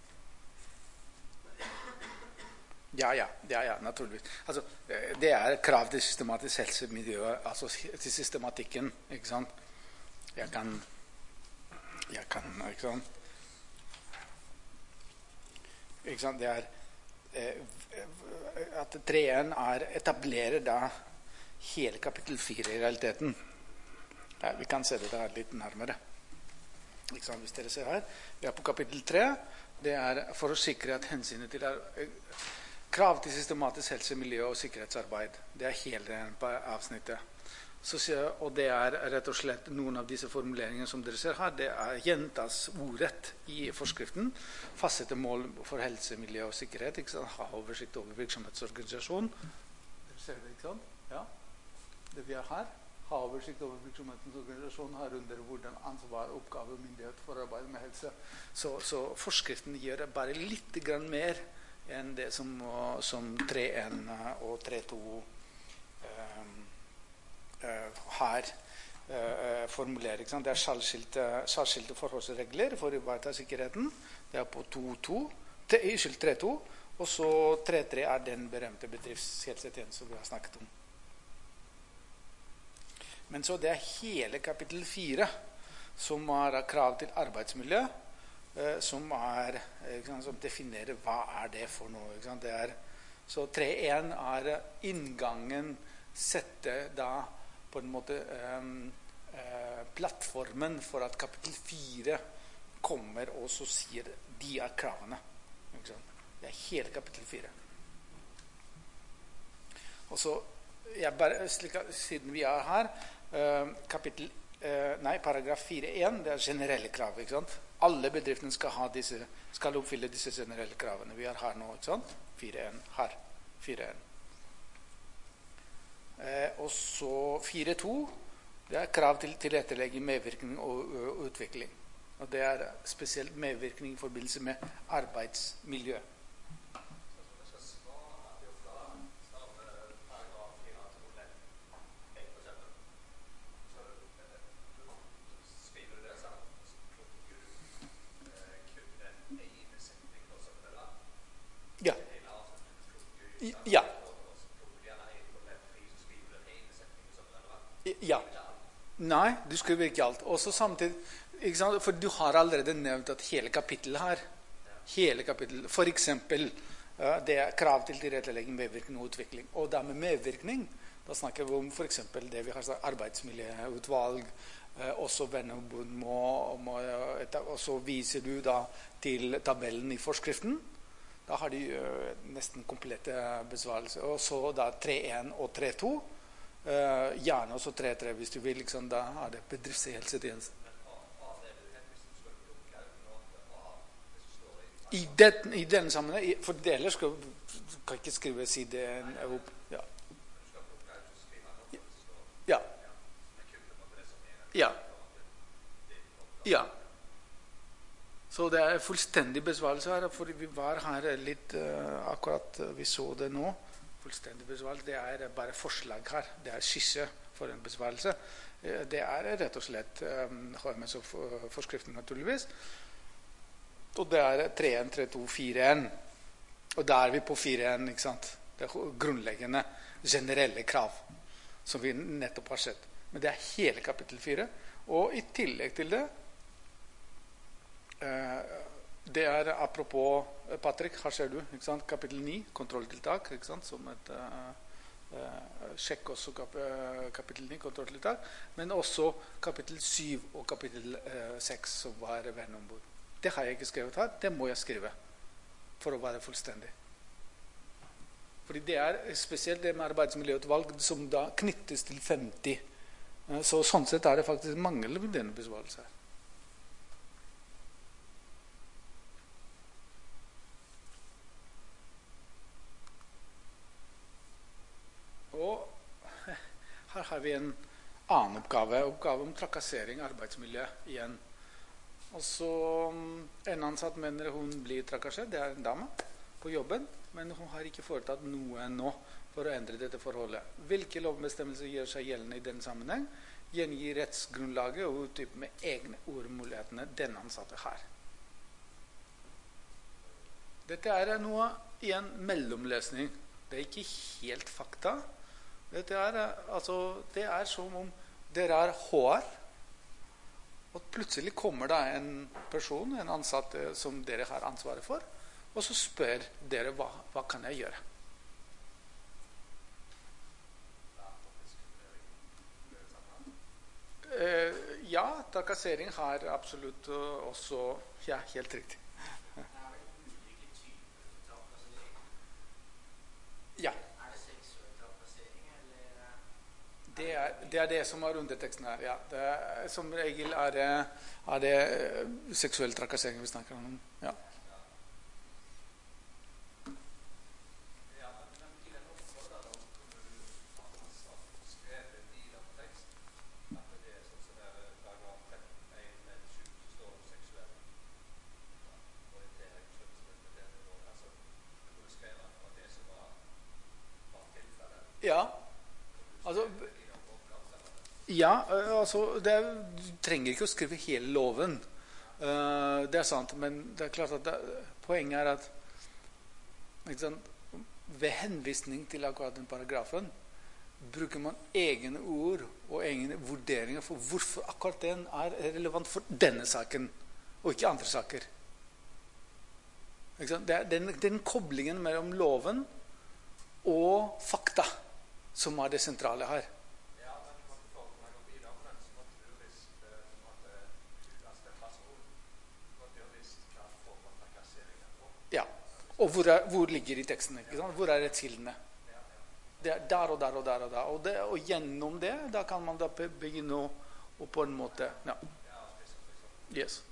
Ja, ja, ja, ja, naturligvis. Altså, det er krav til systematisk helsemiljø, altså til systematikken, ikke sant? Jeg kan, jeg kan, ikke sant? Ikke sant, det er at tre punkt én er etablerer da hele kapittel fire i realiteten. Ja, vi kan se det der litt nærmere. Ikke sant, hvis dere ser her, vi er på kapittel tre. Det er for å sikre at hensynet til er, krav til systematisk helse, miljø og sikkerhetsarbeid. Det er hele avsnittet. Så, og det er rett og slett noen av disse formuleringene som dere ser her, det er gjentas ordrett i forskriften. Fastsette mål for helse, miljø og sikkerhet, ikke sant? Ha oversikt over virksomhetsorganisasjon. Dere ser det, ikke sant? Ja. Det vi er her. Ha oversikt over virksomhetens organisasjon, herunder hvordan ansvar, oppgave og myndighet for arbeid med helse. Så, så forskriften gjør bare litt grann mer enn det som, som tre punkt én og tre punkt to um, uh, har uh, formulert. Ikke sant? Det er særskilte, særskilte forholdsregler for å ivareta sikkerheten. Det er på to punkt to, tre punkt to, og så tre punkt tre er den berømte bedriftshelsetjenesten vi har snakket om. Men så det er hele kapittel fire som har krav til arbeidsmiljø, eh, som, er, sant, som definerer hva er det for noe. Ikke sant? Det er, så tre punkt én er inngangen, sette da på en måte eh, eh, plattformen for at kapittel fire kommer og så sier de er kravene. Ikke sant? Det er hele kapittel fire. Og så jeg bare, slik, siden vi er her, Uh, kapittel, uh, nei, paragraf fire punkt én, det er generelle krav, ikke sant? Alle bedriftene skal, ha disse, skal oppfylle disse generelle kravene. Vi er her nå, ikke sant? fire punkt én, her, fire punkt én. Uh, og så fire punkt to, det er krav til tilrettelegging, medvirkning og uh, utvikling. Og det er spesielt medvirkning i forbindelse med arbeidsmiljø. Ja. Ja. Ja. Nei, du skriver ikke alt. Også samtidig, ikke sant? For du har allerede nevnt at hele kapittelet her, hele kapittelet, for eksempel, det er krav til tilrettelegging, medvirkning og utvikling. Og da med medvirkning, da snakker vi om for eksempel det vi har sagt, arbeidsmiljøutvalg, også venneombud må, må, og så viser du da til tabellen i forskriften. Da har de uh, nesten komplette besvarelser. Og så da tre punkt én og tre punkt to. Uh, gjerne også tre punkt tre hvis du vil. Liksom, da er det bedriftshelsetjeneste. I den, i den sammenheng, for deler skal kan ikke skrive siden opp. Ja. Ja. Ja. Ja. Så det er fullstendig besvarelse her, for vi var her litt, uh, akkurat uh, vi så det nå, fullstendig besvarelse, det er bare forslag her, det er skisse for en besvarelse. Uh, det er rett og slett um, H M S-forskriften naturligvis, og det er tre punkt én, tre punkt to, fire punkt én, og da er vi på fire punkt én, ikke sant? Det er grunnleggende, generelle krav, som vi nettopp har sett. Men det er hele kapittel fire, og i tillegg til det, det er apropos Patrick, her ser du, ikke sant? Kapittel ni, kontrolltiltak, ikke sant? Som et uh, uh, sjekk også kap, uh, kapittel ni, kontrolltiltak, men også kapittel syv og kapittel uh, seks som var venneombud. Det har jeg ikke skrevet her, det må jeg skrive for å være fullstendig. Fordi det er spesielt det med arbeidsmiljøutvalg som da knyttes til femti Eh, Så sånn sett er det faktisk mangel ved denne besvarelsen. Og her har vi en annen oppgave, oppgave om trakassering, arbeidsmiljø igjen. Og så mm, En ansatt mener hun blir trakassert, det er en dame på jobben, men hun har ikke foretatt noe nå for å endre dette forholdet. Hvilke lovbestemmelser gjør seg gjeldende i den sammenheng? Gjengir rettsgrunnlaget og utdyper med egne ord mulighetene den ansatte har. Dette er noe i en mellomløsning. Det er ikke helt fakta. Dette er, altså, det er som om dere er H R, og plutselig kommer det en person, en ansatt eh, som dere har ansvaret for, og så spør dere hva, hva kan jeg gjøre. Eh, ja, trakassering har absolutt uh, også, ja, helt riktig. Det er vel ulike typer trakassering. Ja. Er det seksuell trakassering, eller eh, Det er, det er det som er underteksten her, ja. Det er, som regel er det, er det eh, seksuell trakassering vi snakker om. Ja. Ja, altså, ja, eh, altså det er, du trenger ikke å skrive hele loven. Eh, det er sant, men det er klart at det, poenget er at ikke sant, ved henvisning til akkurat den paragrafen bruker man egne ord og egne vurderinger for hvorfor akkurat den er relevant for denne saken, og ikke andre saker. Ikke sant? Det er den, den koblingen mellom loven og fakta som er det sentrale her. Ja, men for folk som går videre på den, så måtte du visst, som at altså den personen, måtte jo visst hva form for trakassering er på. Ja, og hvor, er, hvor ligger i teksten, ikke sant? Hvor er rettskildene? Det er der og der og der og der, og, det, og gjennom det, da kan man da begynne å, å på en måte, ja. Yes.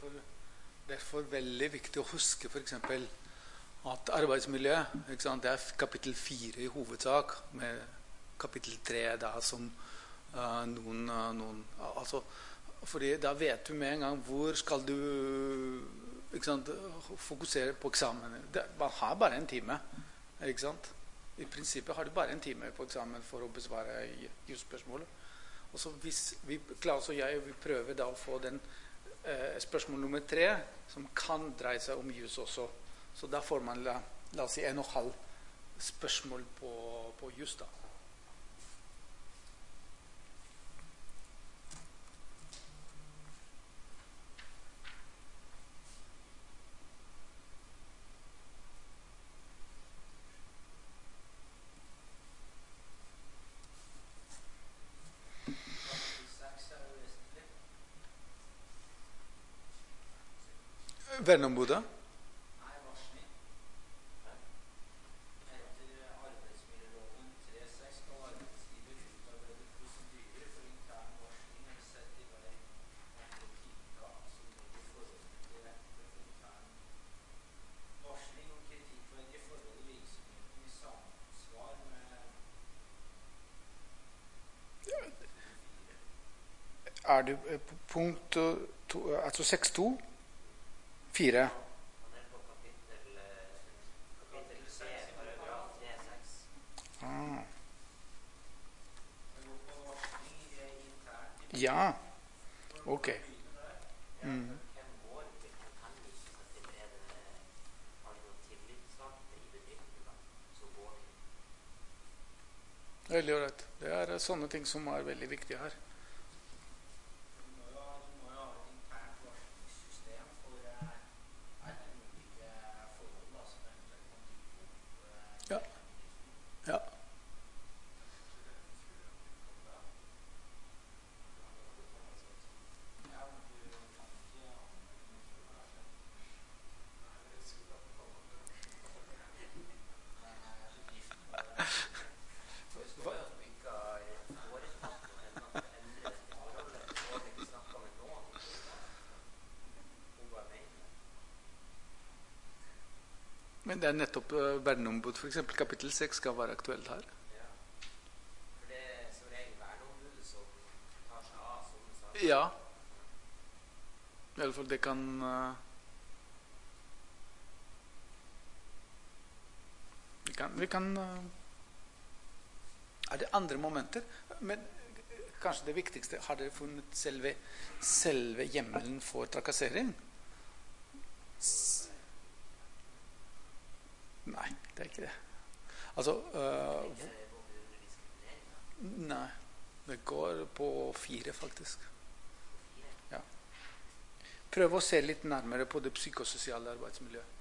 derfor, derfor veldig viktig å huske for eksempel at arbeidsmiljø, ikke sant, det er kapittel fire i hovedsak, med kapittel tre da som uh, noen, uh, noen altså, fordi da vet du med en gang hvor skal du ikke sant, fokusere på eksamen. Det, man har bare en time, ikke sant? I prinsippet har du bare en time på eksamen for å besvare jusspørsmålet. Og så hvis vi, Klaus og jeg, vi prøver da å få den eh, spørsmål nummer tre, som kan dreie seg om jus også. Så da får man, la, la oss si, en og halv spørsmål på, på jus da. Verneombudet? Nei, varsling. Etter arbeidsmiljøloven tre seks skal arbeidsgiver utarbeide prosedyrer for intern varsling eller sette i verk andre tiltak som legger forholdene til rette for intern varsling om kritikkverdige forhold i virksomheten i samsvar med Er det eh, på punkt eh, to, eh, altså seks to? Fire. Han er på kapittel, kapittel C, paragraf tre seks. Ah. Det går på varsling internt i Ja, ok. Mm. fem år vil man henvise seg til er det har noen tillitsvalgte i bedriften da, som går til. Veldig ålreit. Det er eh, sånne ting som er veldig viktige her. Du må jo ha, du må jo ha et internt varslingssystem for eh, alle ulike forhold da, som eventuelt kan dukke opp. eh, Ja. Ja. Ja, men du kan ikke anmelde noe for det her, så. Det står jo at vi ikke har foretatt noe ennå for å endre dette forholdet. Så har vi ikke snakket med noen om hva jeg mener. Men det er nettopp uh, verneombud, for eksempel kapittel seks skal være aktuelt her. Ja. For det er som regel verneombudet som tar seg av sånne saker. Ja. I alle fall det kan uh, vi kan, vi kan uh, er det andre momenter? Men uh, kanskje det viktigste, har dere funnet selve, selve hjemmelen for trakassering? S Nei, det er ikke det. Altså uh, Ikke det går under diskriminering da. Nei, det går på fire faktisk. Ja. Prøv å se litt nærmere på det psykososiale arbeidsmiljøet.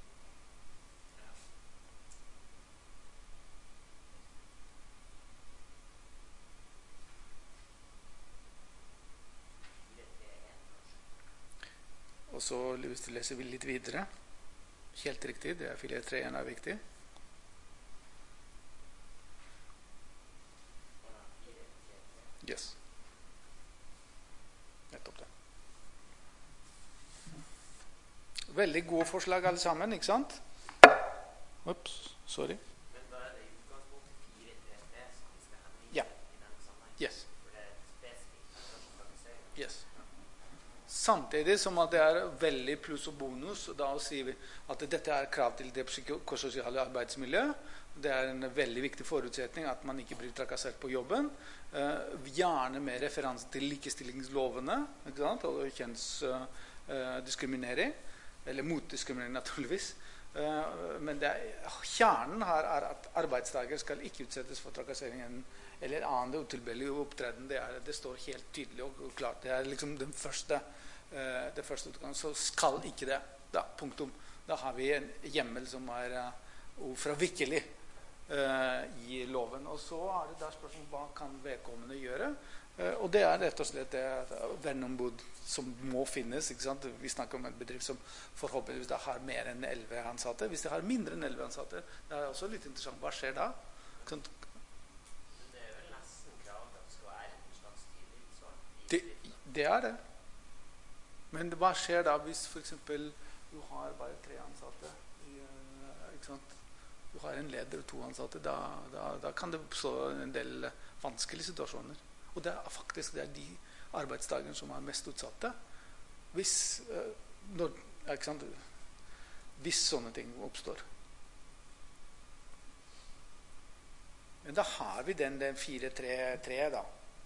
Og så hvis du leser vi litt videre. Helt riktig, det er fire tre er viktig. Yes. Nettopp det. Veldig gode forslag alle sammen, ikke sant? Ups, sorry. Men da er det i utgangspunktet fire tre tre som vi skal henvise Ja. i denne sammenheng. Yes. For det er spesifikt for trakassering. Yes. Samtidig som at det er veldig pluss og bonus, da sier vi at dette er krav til det psykososiale arbeidsmiljøet. Det er en veldig viktig forutsetning at man ikke blir trakassert på jobben. Eh, gjerne med referanse til likestillingslovene, ikke sant? Og kjønnsdiskriminering, eller motdiskriminering naturligvis. Eh, men det er, kjernen her er at arbeidstaker skal ikke utsettes for trakassering eller annen utilbørlig opptreden. Det, er, det står helt tydelig og klart. Det er liksom den første, uh, det første utgangen. Så skal ikke det. Da, punktum. Da har vi en hjemmel som er uh, ufravikelig uh, i loven. Og så er det da spørsmål hva kan vedkommende gjøre. Uh, og det er rett og slett det verneombud som må finnes. Ikke sant? Vi snakker om en bedrift som forhåpentligvis da har mer enn elleve ansatte. Hvis det har mindre enn elleve ansatte, det er også litt interessant. Hva skjer da? Kan, Det, det er det. Men hva skjer da hvis for eksempel du har bare tre ansatte? I, eh, ikke sant? Du har en leder og to ansatte. Da, da, da kan det oppstå en del vanskelige situasjoner. Og det er faktisk det er de arbeidsdagene som er mest utsatte. Hvis, eh, når, ikke sant? Hvis sånne ting oppstår. Men da har vi den, den fire tre tre da.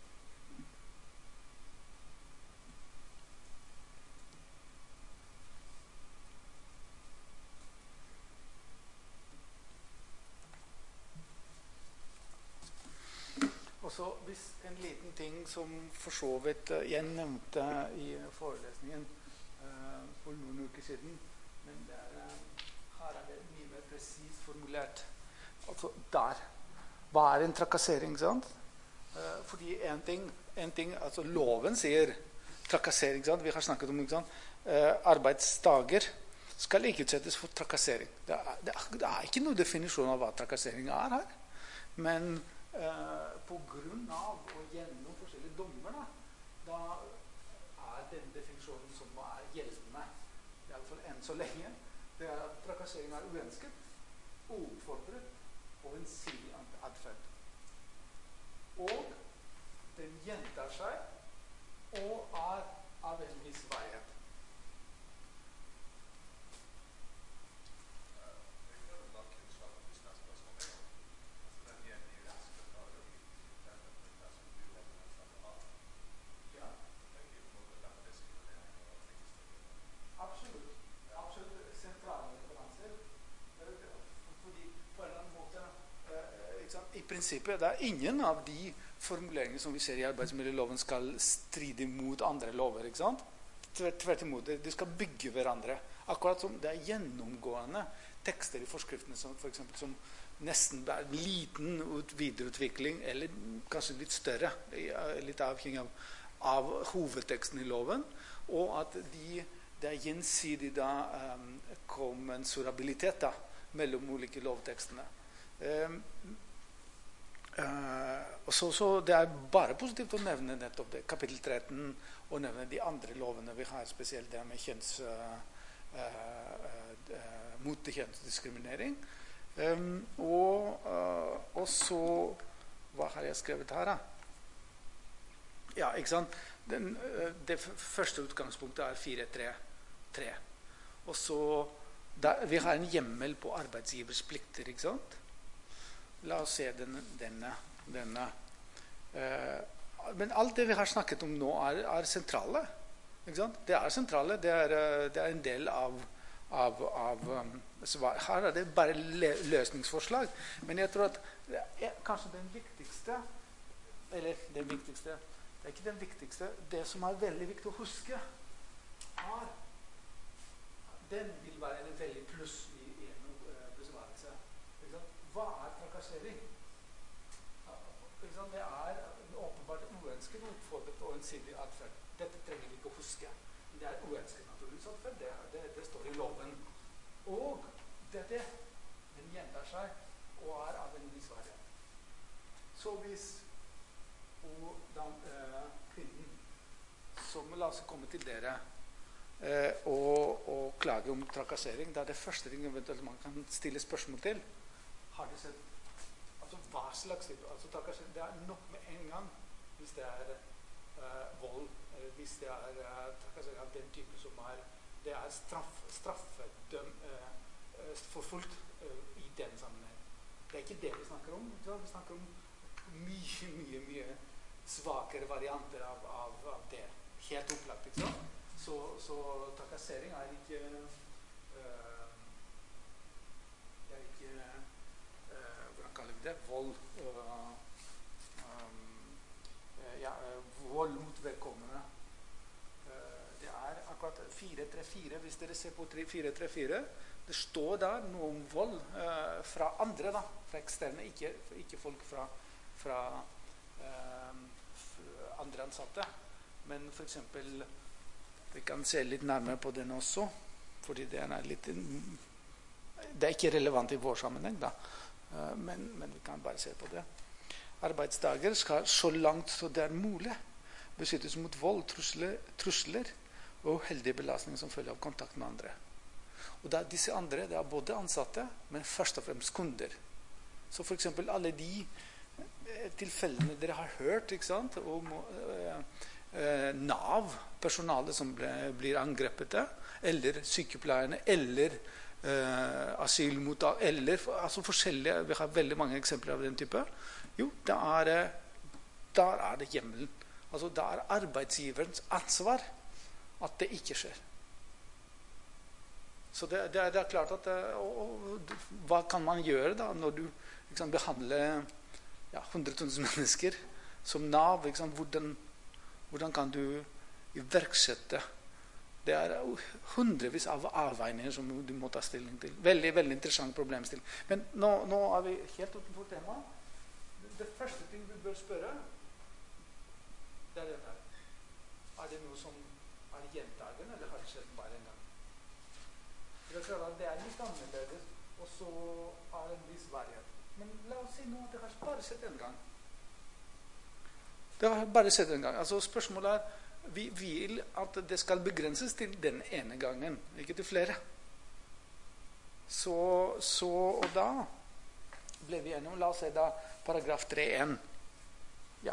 Og så hvis en liten ting som for så vidt uh, jeg nevnte i forelesningen uh, for noen uker siden, men det er, uh, her er det mye mer presis formulert. Altså der. Hva er en trakassering, sant? Uh, fordi en ting, en ting, altså loven sier trakassering, sant? Vi har snakket om, ikke sant? Uh, arbeidsdager skal ikke utsettes for trakassering. Det er, det, er, det er ikke noen definisjon av hva trakassering er her, men Uh, på grunn av og gjennom forskjellige dommer da, da er den definisjonen som er gjeldende, i alle fall enn så lenge, det er at trakassering er uønsket, uoppfordret og ensidig atferd. Og den gjentar seg og er av en viss varighet. I prinsippet det er ingen av de formuleringene som vi ser i arbeidsmiljøloven skal stride mot andre lover, ikke sant? Tvert imot, de skal bygge hverandre. Akkurat som det er gjennomgående tekster i forskriftene som for eksempel som nesten er liten videreutvikling, eller kanskje litt større, litt avhengig av, av hovedteksten i loven, og at de, det er gjensidig da um, kommensurabilitet da, mellom ulike lovtekstene. Um, Uh, og så, så det er bare positivt å nevne nettopp det, kapittel tretten, og nevne de andre lovene vi har, spesielt det med kjønns uh, uh, uh, mot kjønnsdiskriminering. Um, og, uh, og så hva har jeg skrevet her da? Ja, ikke sant? Den, uh, det første utgangspunktet er fire tre tre. Og så der, vi har en hjemmel på arbeidsgivers plikter, ikke sant? La oss se denne, denne, denne. Eh, men alt det vi har snakket om nå er, er sentrale, ikke sant? Det er sentrale, det er, det er en del av, av, av um, svar. Her er det bare løsningsforslag, men jeg tror at det er kanskje den viktigste, eller den viktigste, det er ikke den viktigste, det som er veldig viktig å huske, er, den vil være en veldig pluss i, i en uh, besvarelse. Hva er trakassering? Det er åpenbart uønsket, utfordret og ensidig atferd. Dette trenger vi ikke å huske. Det er uønsket naturligvis atferd, det, det, det står i loven. Og dette, den gjentar seg og er av en viss variant. Så hvis og da, eh, kvinnen som la oss komme til dere eh, og, og klage om trakassering, da er det første ting man kan stille spørsmål til. Har du sett altså hva slags altså, trakassering, det er nok med en gang hvis det er uh, vold, eller hvis det er uh, trakassering av den type som er det er straff, straffedøm uh, uh, forfulgt uh, i den sammenheng. Det er ikke det vi snakker om, vi snakker om mye, mye, mye svakere varianter av, av, av det. Helt opplagt, ikke sant? Så, så trakassering er ikke uh, det er ikke det er vold uh, um, ja, vold mot vedkommende uh, det er akkurat fire tre fire hvis dere ser på fire tre fire det står der noe om vold uh, fra andre da, fra eksterne ikke, ikke folk fra, fra uh, andre ansatte men for eksempel vi kan se litt nærmere på den også fordi det er litt det er ikke relevant i vår sammenheng da Men, men vi kan bare se på det. Arbeidsdager skal så langt så det er mulig beskyttes mot vold, trusler, trusler og uheldig belastning som følger av kontakt med andre. Og da, disse andre, det er både ansatte, men først og fremst kunder. Så for eksempel alle de tilfellene dere har hørt, ikke sant, om eh, eh, Nav, personalet som ble, blir angrepet der, eller sykepleierne, eller eh, asylmottak, eller altså forskjellige, vi har veldig mange eksempler av den type. Jo, da er, der er det hjemmelen. Altså, da er arbeidsgiverens ansvar at det ikke skjer. Så det, det, er, det er klart at og, og, hva kan man gjøre da når du liksom, behandler ja, hundre tusen mennesker som Nav, liksom, hvordan, hvordan kan du iverksette? Det er hundrevis av avveininger som du må ta stilling til. Veldig, veldig interessant problemstilling. Men nå, nå er vi helt utenfor temaet. Det første ting vi bør spørre, det er dette. Er det noe som er gjentagende, eller har det skjedd bare en gang? Det er, det er litt annerledes, og så er det en viss variant. Men la oss si nå at det har bare skjedd en gang. Det har bare skjedd en gang. Altså spørsmålet er, vi vil at det skal begrenses til den ene gangen, ikke til flere. Så, så og da ble vi enige om, la oss si da, paragraf tre punkt én. Ja.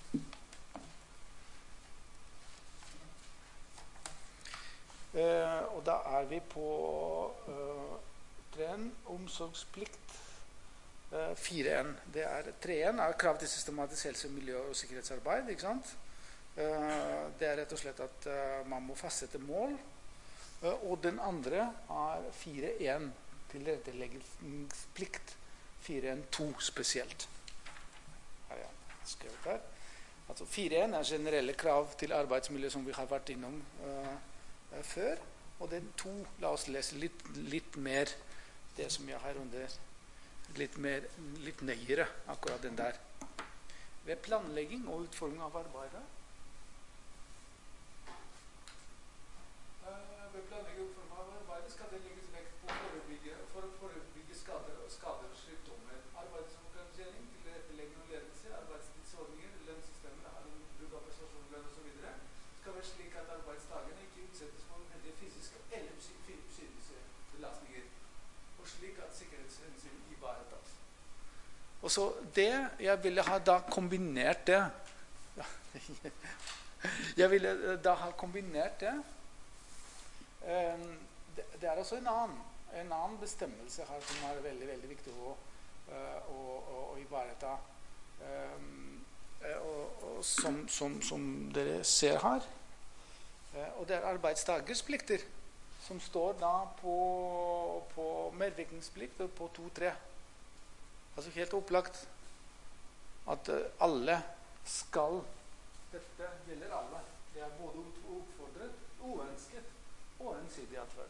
Uh, og da er vi på uh, tre punkt én, omsorgsplikt. Uh, fire punkt én. Det er tre punkt én er krav til systematisk helse-, miljø- og sikkerhetsarbeid, ikke sant? Uh, det er rett og slett at uh, man må fastsette mål. Uh, og den andre er fire punkt én, tilretteleggingsplikt. fire punkt to spesielt. Her er skrevet her. Altså fire punkt én er generelle krav til arbeidsmiljø som vi har vært innom uh, uh, før. Og den to, la oss lese litt, litt mer det som jeg har under litt, mer, litt nøyere, akkurat den der. Ved planlegging og utforming av arbeidet. Uh, ved planlegging og utforming av arbeidet skal det legges vekt på forebygge, for å forebygge skader og skader og sykdommer. Arbeidsoverganisering, tilrettelegging og ledelse, arbeidstidsordninger, lønnssystemer, bruk av prestasjonslønn og så videre skal være slik at arbeidstakerne ikke utsettes for uheldige fysiske eller psykiske belastninger, og slik at sikkerhetshensyn ivaretas. Og så det, jeg ville ha da kombinert det. Jeg ville da ha kombinert det. Det er også en annen, en annen bestemmelse her som er veldig, veldig viktig å, å, å, å ivareta. Og, og som, som, som dere ser her. Og det er arbeidstagers plikter, som står da på, på medvirkningsplikt på to tre. Altså helt opplagt at alle skal, dette gjelder alle, det er både oppfordret, uønsket og ensidig atferd.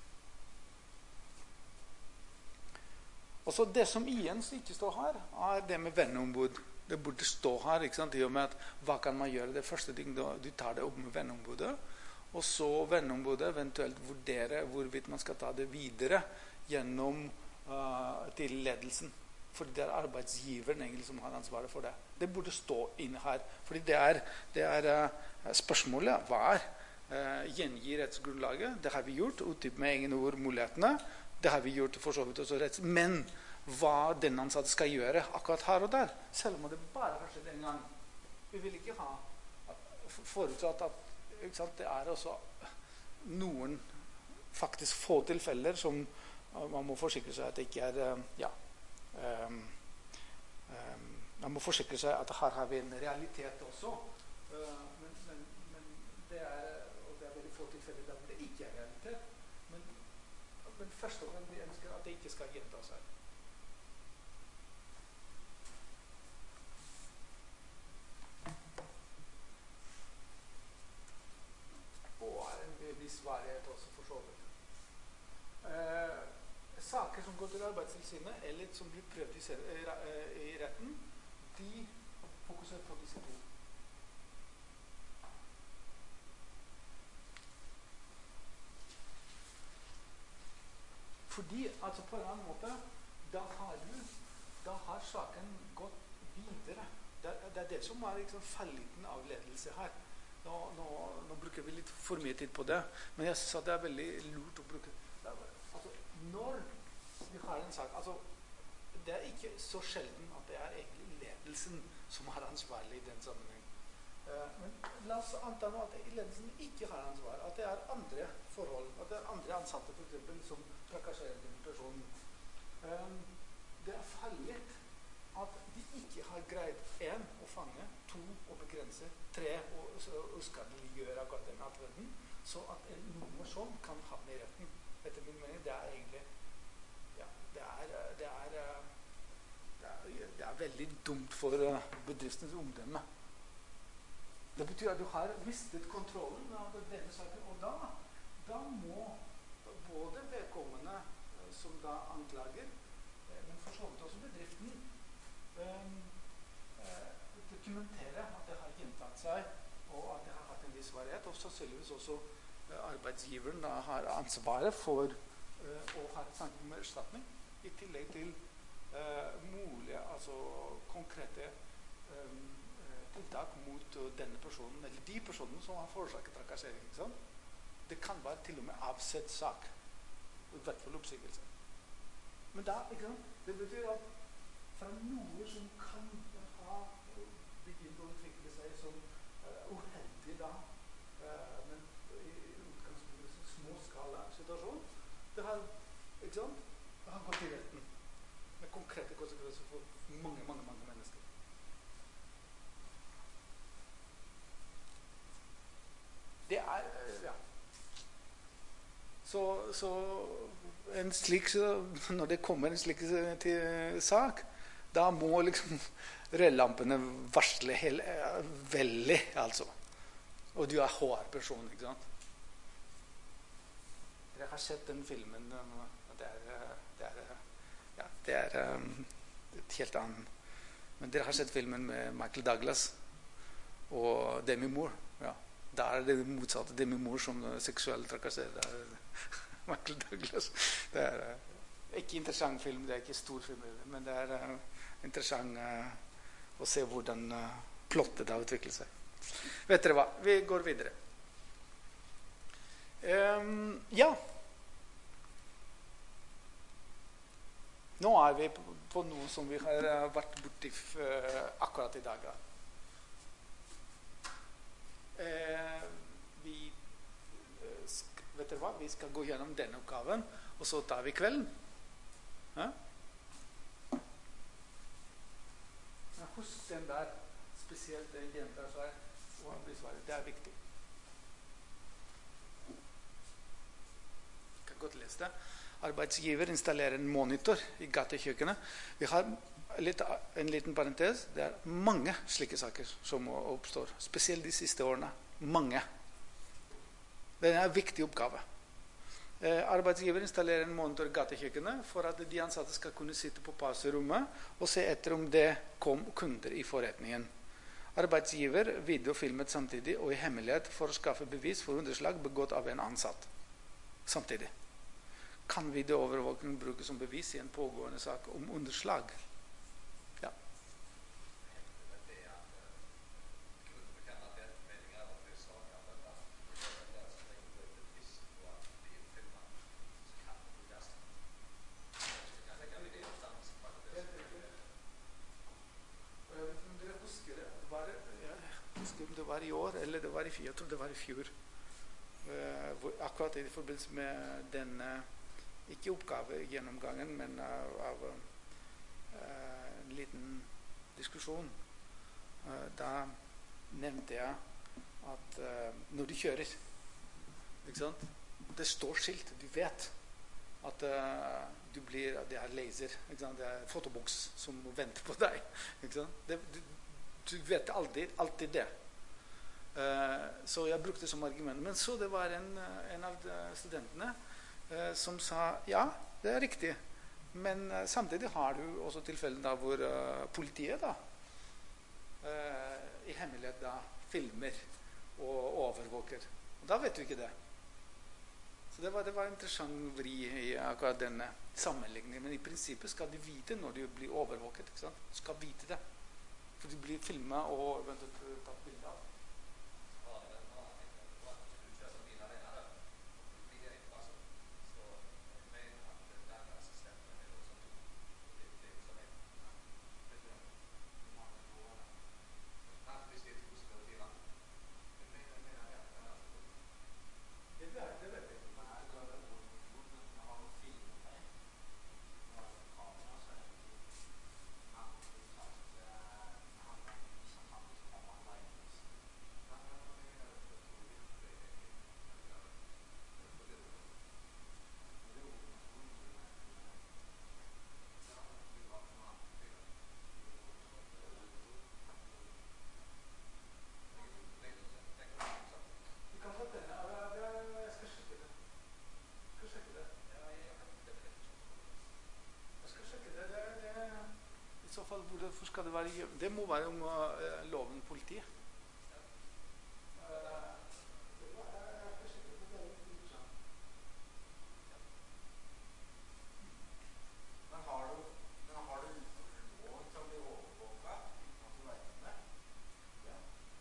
Og så det som igjen ikke står her, er det med venneombud. Det burde stå her, ikke sant? I og med at hva kan man gjøre? Det første ting, da, du tar det opp med venneombudet, og så venneombudet eventuelt vurdere hvorvidt man skal ta det videre gjennom uh, til ledelsen. Fordi det er arbeidsgiveren egentlig som har ansvaret for det. Det burde stå inne her. Fordi det er, det er uh, spørsmålet hva er uh, gjengi rettsgrunnlaget. Det har vi gjort, utdyp med egen ord mulighetene. Det har vi gjort for så vidt også retts. Men hva den ansatte skal gjøre akkurat her og der, selv om det bare har skjedd en gang. Vi vil ikke ha forutsatt at ikke sant, det er også noen faktisk få tilfeller som man må forsikre seg at det ikke er ja, um, um, man må forsikre seg at her har vi en realitet også. Uh, men, men, men det er, og det er veldig få tilfeller der det ikke er realitet. Men, men først og fremst vi ønsker at det ikke skal gjenta seg. Svarighet også for så vidt. Eh, saker som går til arbeidstilsynet eller som blir prøvd i, i retten, de fokuserer på disse to. Fordi, altså på en annen måte, da har du, da har saken gått videre. Det, det er det som er liksom falliten av ledelse her. nå, nå, nå bruker vi litt for mye tid på det, men jeg synes at det er veldig lurt å bruke det. Altså, når vi har en sak, altså, det er ikke så sjelden at det er egentlig ledelsen som er ansvarlig i den sammenheng. Uh, men la oss anta nå at ledelsen ikke har ansvar, at det er andre forhold, at det er andre ansatte for eksempel som trakasserer demonstrasjonen. Um, det er farlig at de ikke har greid en å fange, to å begrense, tre å uskadeliggjøre akkurat den atferden, så at noe sånn kan havne i retten. Etter min mening, det er egentlig ja, det er, det er, det er, det er veldig dumt for bedriftens omdømme. Det betyr at du har mistet kontrollen av denne saken, og da, da må både vedkommende som da anklager, men for så vidt også bedriften, um, uh, dokumentere at det har gjentatt seg, og at det har hatt en viss varighet, og sannsynligvis også uh, arbeidsgiveren da har ansvaret for uh, å ha et samtidig med erstatning, i tillegg til uh, mulige, altså konkrete um, tiltak mot uh, denne personen, eller de personene som har forårsaket trakassering. Ikke sant? Det kan være til og med avsett sak, i hvert fall oppsigelse. Men da, ikke sant? Det betyr at fra noe som kan ha begynt å utvikle seg som uh, uheldig da, uh, men i utgangspunktet en småskala situasjon, det har, ikke sant? Det har gått i retten med konkrete konsekvenser for mange, mange, mange mennesker. Det er, uh, ja. Så, så en slik, når det kommer en slik til sak, da må liksom rødlampene varsle hele, veldig, altså. Og du er H R-person, ikke sant? Dere har sett den filmen, det er, det er, ja, det er um, et helt annet. Men dere har sett filmen med Michael Douglas og Demi Moore, ja. Da er det motsatte, Demi Moore som seksuell trakasserer Michael Douglas. Det er uh, ikke interessant film, det er ikke stor film, men det er uh, interessant uh, å se hvordan uh, plottet har utviklet seg. Vet dere hva? Vi går videre. Um, ja. Nå er vi på, på noe som vi har uh, vært borti uh, akkurat i dag. Uh, vi Vet dere hva? Vi skal gå gjennom denne oppgaven, og så tar vi kvelden. Ja? Husk den der, spesielt den gjentar seg, og han blir svaret. Det er viktig. Jeg kan godt lese det. Arbeidsgiver installerer en monitor i gatekjøkkenet. Vi har litt, en liten parentes. Det er mange slike saker som oppstår, spesielt de siste årene. Mange. Det er en viktig oppgave. Eh, arbeidsgiver installerer en monitor i gatekjøkkenet for at de ansatte skal kunne sitte på pauserommet og se etter om det kom kunder i forretningen. Arbeidsgiver videofilmet samtidig og i hemmelighet for å skaffe bevis for underslag begått av en ansatt. Samtidig. Kan videoovervåking brukes som bevis i en pågående sak om underslag? Ja. Det var i år, eller det var i fjor, jeg tror det var i fjor, uh, akkurat i forbindelse med den, uh, ikke oppgavegjennomgangen, men uh, av uh, en liten diskusjon. Uh, da nevnte jeg at uh, når du kjører, ikke sant? Det står skilt, du vet at uh, du blir, det er laser, ikke sant? Det er fotoboks som venter på deg, ikke sant? Det, du, du vet alltid, alltid det. Uh, så jeg brukte det som argument. Men så det var en, en av studentene uh, som sa ja, det er riktig, men uh, samtidig har du også tilfeller da hvor uh, politiet da uh, i hemmelighet da filmer og overvåker, og da vet du ikke det. Så det var, det var en interessant vri i akkurat denne sammenligningen. Men i prinsippet skal du vite når du blir overvåket, ikke sant? Du skal vite det, for du blir filmet og eventuelt tatt bilder av. det må være om uh, loven politi. Men har du, men har du lov til å bli overvåka uten at du vet om det? Ja.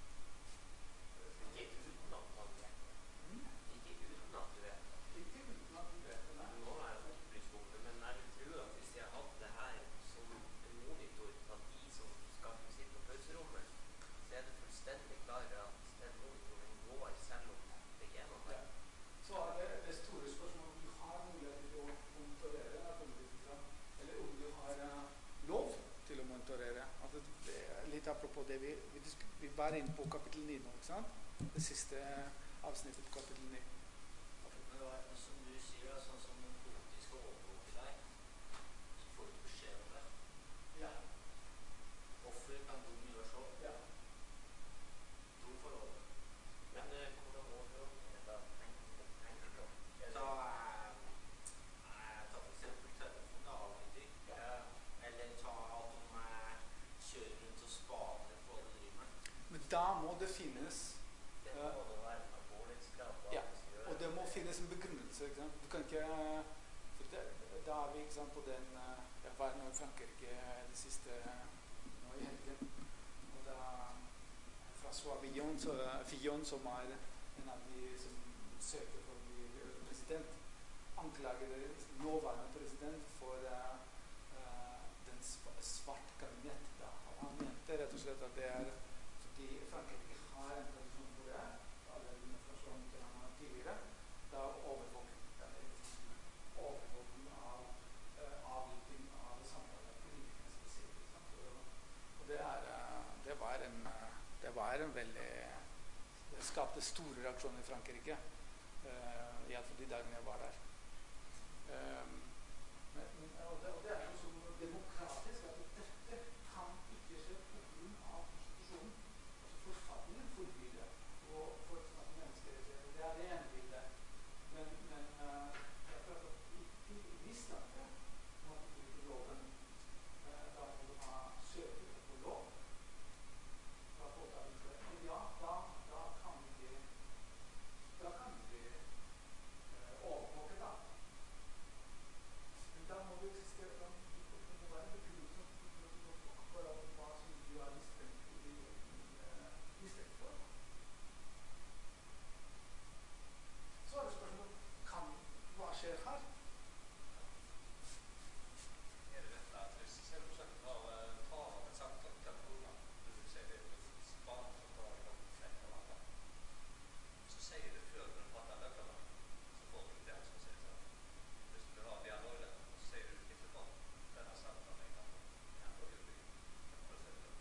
Ikke uten at man vet det. Mm. Ikke uten at du vet det. Ikke uten at du vet det. Det må være opplyst om det, men jeg vil tro at hvis jeg har hatt det her som en monitor at de som skal sitte på pauserommet, så er det fullstendig klart at den monitoren går selv om det ikke er noe Ja. her. Så er det det store spørsmålet om du har mulighet til å monitorere, eller om du har uh, lov til å monitorere. Altså, det er litt apropos det vi, vi, vi var inne på kapittel ni nå, ikke sant? Det siste avsnittet på kapittel ni. Men da, som du sier, da, sånn som en politi skal overvåke deg, så får du beskjed om det. Ja. Hvorfor kan de gjøre så? Ja. De får lov. Men eh, hvordan overvåker jeg da? Tenker du? Ta, eh, ta for eksempel telefonen til avlytting. Ja. Eller ta at de eh, kjører rundt og spaner på hva du driver med. Men da må det finnes Det må det være med alvorlighetsgrad på Ja, hva du skal gjøre. og det må finnes en begrunnelse, ikke sant? Du kan ikke, for det, da er vi ikke sant, på den, eh, jeg var nå i Frankrike det siste, nå i helgen, og da François Fillon, så, Fillon, som er en av de som søker for å bli president, anklager nåværende president for uh, uh, den sv- svart kabinett. Da. Og han mente rett og slett at det er fordi Frankrike har en tradisjon for det, alle demonstrasjoner til han har tidligere, da overvåking, overvåking av uh, avlytting av det samfunnet, politikerne spesielt. Ikke sant? Og, og det, er, uh, det, var en, uh, det var en veldig, det skapte store reaksjoner i Frankrike, uh, i alle fall de dagene jeg var der. Um, men, men, og, det, og det er jo så demokratisk at dette kan ikke skje på grunn av konstitusjonen. Altså forfatningen forbyr det, og for eksempel menneskerettigheter, det er det ene bildet. Men, men uh, det er klart at i, i mistanke må du bryte loven. Uh, da må du ha søkere på lov. Da påtaler du det. Men ja, da, da kan du bli, da kan du bli uh, overvåket da. Men da må det eksistere, da må det være en begrunnelse for hva som du er mistenkt for. Så er det spørsmålet, kan, hva skjer her? Er det dette at hvis selv om du har eh, tar av en samtale på telefonen, du vil si det er et barn som tar i gang flekk eller noe, så sier det før du prater løpende, så får du det som sier sånn. Hvis du har dialog der, så sier du ikke på denne samtalen en gang. Ja, da gjør du det. Da sier du det.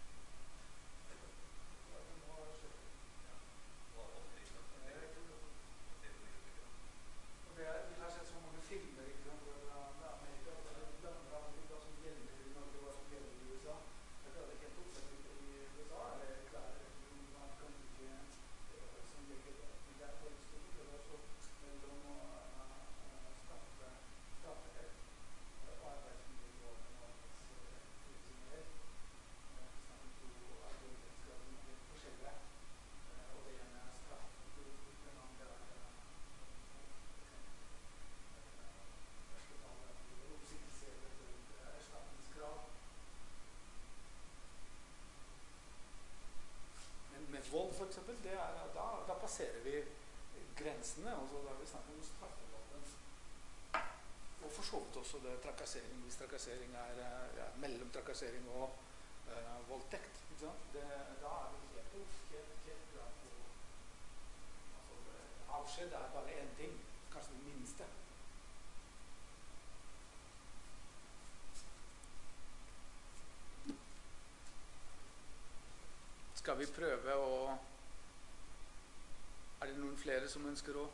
Ja, det må skje. Ja. Og opplysning. Det er ikke noe. Det er jo mye å gjøre. Og det er, vi har sett så mange filmer, ikke sant, fra Amerika, og det er blander av hva som gjelder i Norge, hva som gjelder i U S A. Det er klart ikke oppsett i U S A, er det klare, man kan ikke uh, som ligger der. Men det er veldig stort, det er også mellom uh, straffe, strafferett uh, og arbeidsmiljøloven og arbeidstilsynet. Uh, snakker to alvorlighetsgrader som er helt forskjellige. Uh, og det ene er straff, og den andre er uh, Men med vold for eksempel, det er, da, da passerer vi grensene, og så da vi snakker om straffeloven. Og for så vidt også det trakassering, hvis trakassering er ja, mellom trakassering og uh, voldtekt. Ikke sant? Det, da er vi helt, helt, helt klart på altså, avskjed er bare én ting, kanskje det minste. Skal vi prøve å Er det noen flere som ønsker å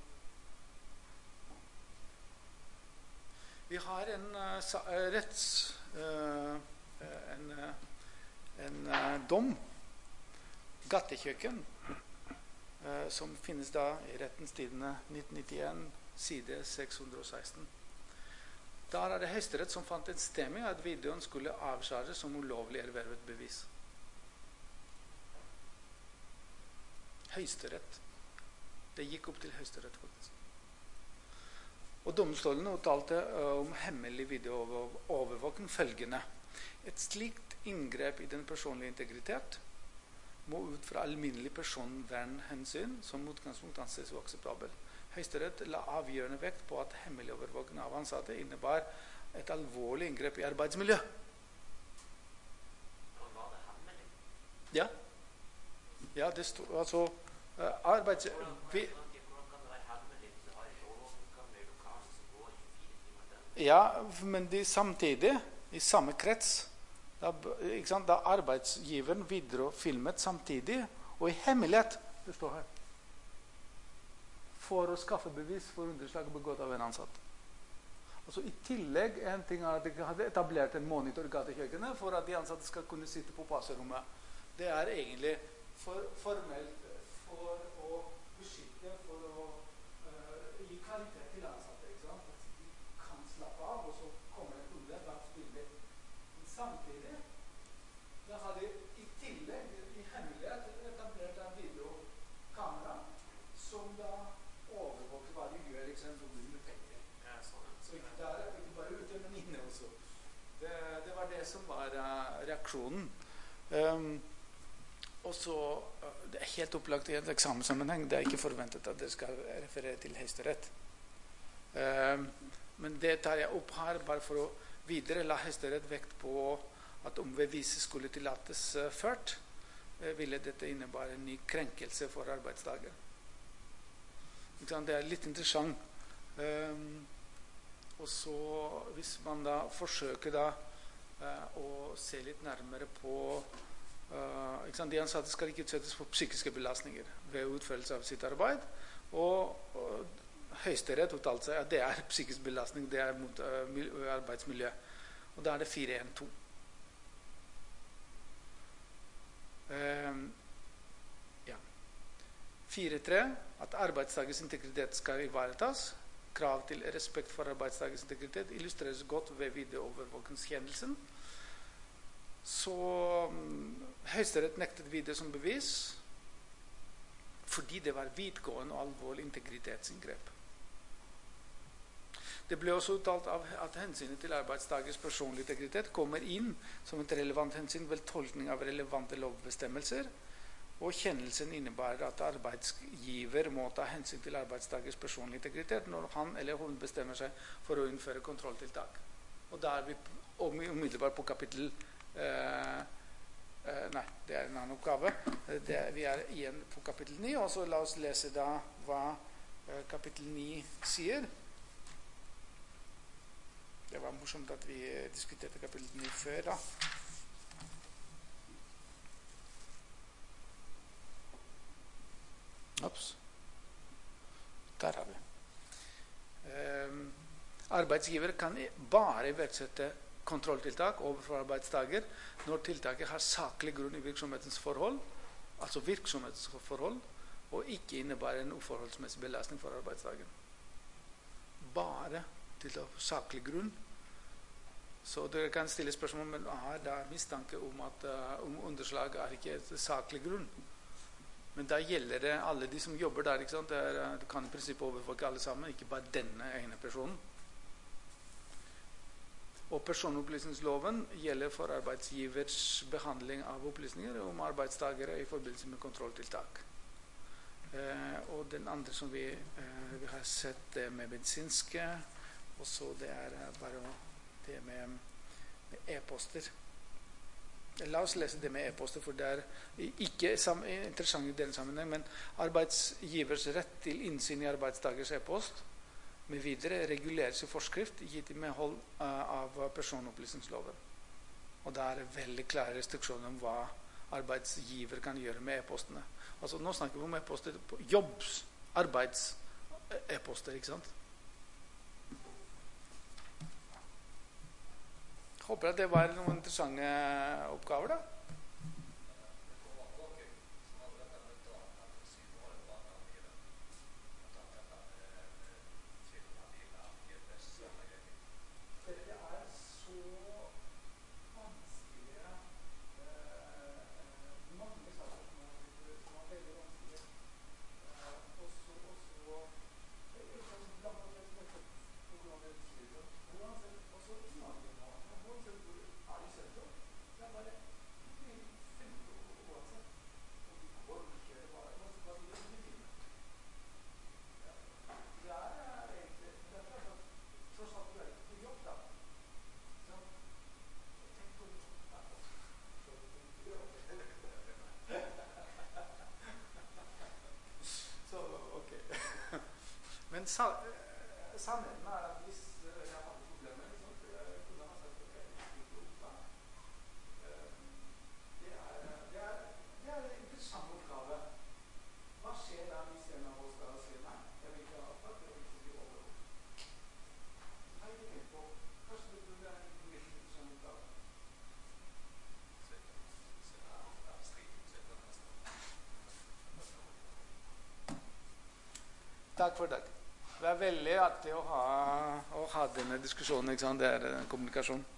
Vi har en uh, sa, uh, retts uh, en, uh, en uh, dom Gattekjøkken uh, som finnes da i Rettens Tidende nitten nittien, side seks hundre og seksten. Der er det Høyesterett som fant en stemming at videoen skulle avskjæres som ulovlig ervervet bevis. Høyesterett. Det gikk opp til Høyesterett, faktisk. Og domstolen uttalte uh, om hemmelig videoovervåking følgende: Et slikt inngrep i den personlige integritet må ut fra alminnelig personvernhensyn som utgangspunkt anses uakseptabel. Høyesterett la avgjørende vekt på at hemmelig overvåking av ansatte innebar et alvorlig inngrep i arbeidsmiljø. Og var det hemmelig? Ja. Ja, det stod altså uh, arbeids... Hvordan, Vi, hvordan, hvordan kan det være hemmelig hvis det har et overvåkingskamera i lokalet som går tjuefire timer døgnet? ja, men de samtidig, i samme krets, da, ikke sant, da arbeidsgiveren videofilmet samtidig, og i hemmelighet, det står her, for å skaffe bevis for underslag begått av en ansatt. Altså, i tillegg, en ting er at de hadde etablert en monitor i gatekjøkkenet for at de ansatte skal kunne sitte på passerommet. Det er egentlig for, formelt for å beskytte, for å uh, gi kvalitet til ansatte, ikke sant? At de kan slappe av, og så kommer en kunde bak spillet. Men samtidig, da har de i tillegg, i hemmelighet, etablert en videokamera som da overvåker hva de gjør, ikke sant? Med penger. Ja, sånn. Så ikke, der, ikke bare ute, men inne også. Det, det var det som var uh, reaksjonen. Um, og så, uh, det er helt opplagt i et eksamenssammenheng. Det er ikke forventet at det skal referere til Høyesterett. Um, men det tar jeg opp her bare for å videre la Høyesterett vekt på at om beviset skulle tillates uh, ført, uh, ville dette innebære en ny krenkelse for arbeidsdager. Det er litt interessant. Um, og så hvis man da forsøker da uh, å se litt nærmere på uh, ikke sant? De ansatte skal ikke utsettes for psykiske belastninger ved utførelse av sitt arbeid, og, og Høyesterett uttalte seg at det er psykisk belastning, det er mot uh, arbeidsmiljø, og da er det fire en to. Um, fire tre, at arbeidstakers integritet skal ivaretas. Krav til respekt for arbeidstakers integritet illustreres godt ved videoovervåkingskjennelsen. Så um, Høyesterett nektet video som bevis fordi det var vidtgående og alvorlig integritetsinngrep. Det ble også uttalt av at hensynet til arbeidstakers personlig integritet kommer inn som et relevant hensyn ved tolkning av relevante lovbestemmelser, og kjennelsen innebærer at arbeidsgiver må ta hensyn til arbeidstakers personlig integritet når han eller hun bestemmer seg for å innføre kontrolltiltak. Og da er vi umiddelbart på kapittel eh, eh, nei, det er en annen oppgave. Det er, vi er igjen på kapittel ni, og så la oss lese da hva eh, kapittel ni sier. Det var morsomt at vi diskuterte kapittel ni før da. Ops. Der har vi. Um, arbeidsgiver kan bare iverksette kontrolltiltak overfor arbeidstaker når tiltaket har saklig grunn i virksomhetens forhold, altså virksomhetens forhold, og ikke innebærer en uforholdsmessig belastning for arbeidstaker. Bare til saklig grunn. Så dere kan stille spørsmål, men ah, det er mistanke om at uh, om underslag er ikke et saklig grunn. Men da gjelder det alle de som jobber der, ikke sant? Det, er, det kan i prinsippet overvåke alle sammen, ikke bare denne ene personen. Og personopplysningsloven gjelder for arbeidsgivers behandling av opplysninger om arbeidstagere i forbindelse med kontrolltiltak. Eh, og den andre som vi, eh, vi har sett det med medisinske, og så det er bare det med, med e-poster. La oss lese det med e-poster, for det er ikke interessant i denne sammenheng, men arbeidsgivers rett til innsyn i arbeidstakers e-post med videre reguleres i forskrift gitt i medhold uh, av personopplysningsloven. Og det er veldig klare restriksjoner om hva arbeidsgiver kan gjøre med e-postene. Altså nå snakker vi om e-poster på jobbs, arbeids e-poster, ikke sant? Håper at det var noen interessante oppgaver da. sa, eh, sannheten er at hvis eh, jeg hadde problemer, så jeg kunne ha sagt ok, jeg ikke opp da. Eh, det, er, det, er, det er en interessant oppgave. Hva skjer da hvis en av oss da sier nei? Jeg vil ikke ha opptak, jeg vil ikke bli overholdt. Det har jeg ikke tenkt på. Kanskje det burde være en veldig interessant oppgave. Takk for det. Det er veldig artig å ha, å ha denne diskusjonen, ikke sant? Det er kommunikasjon.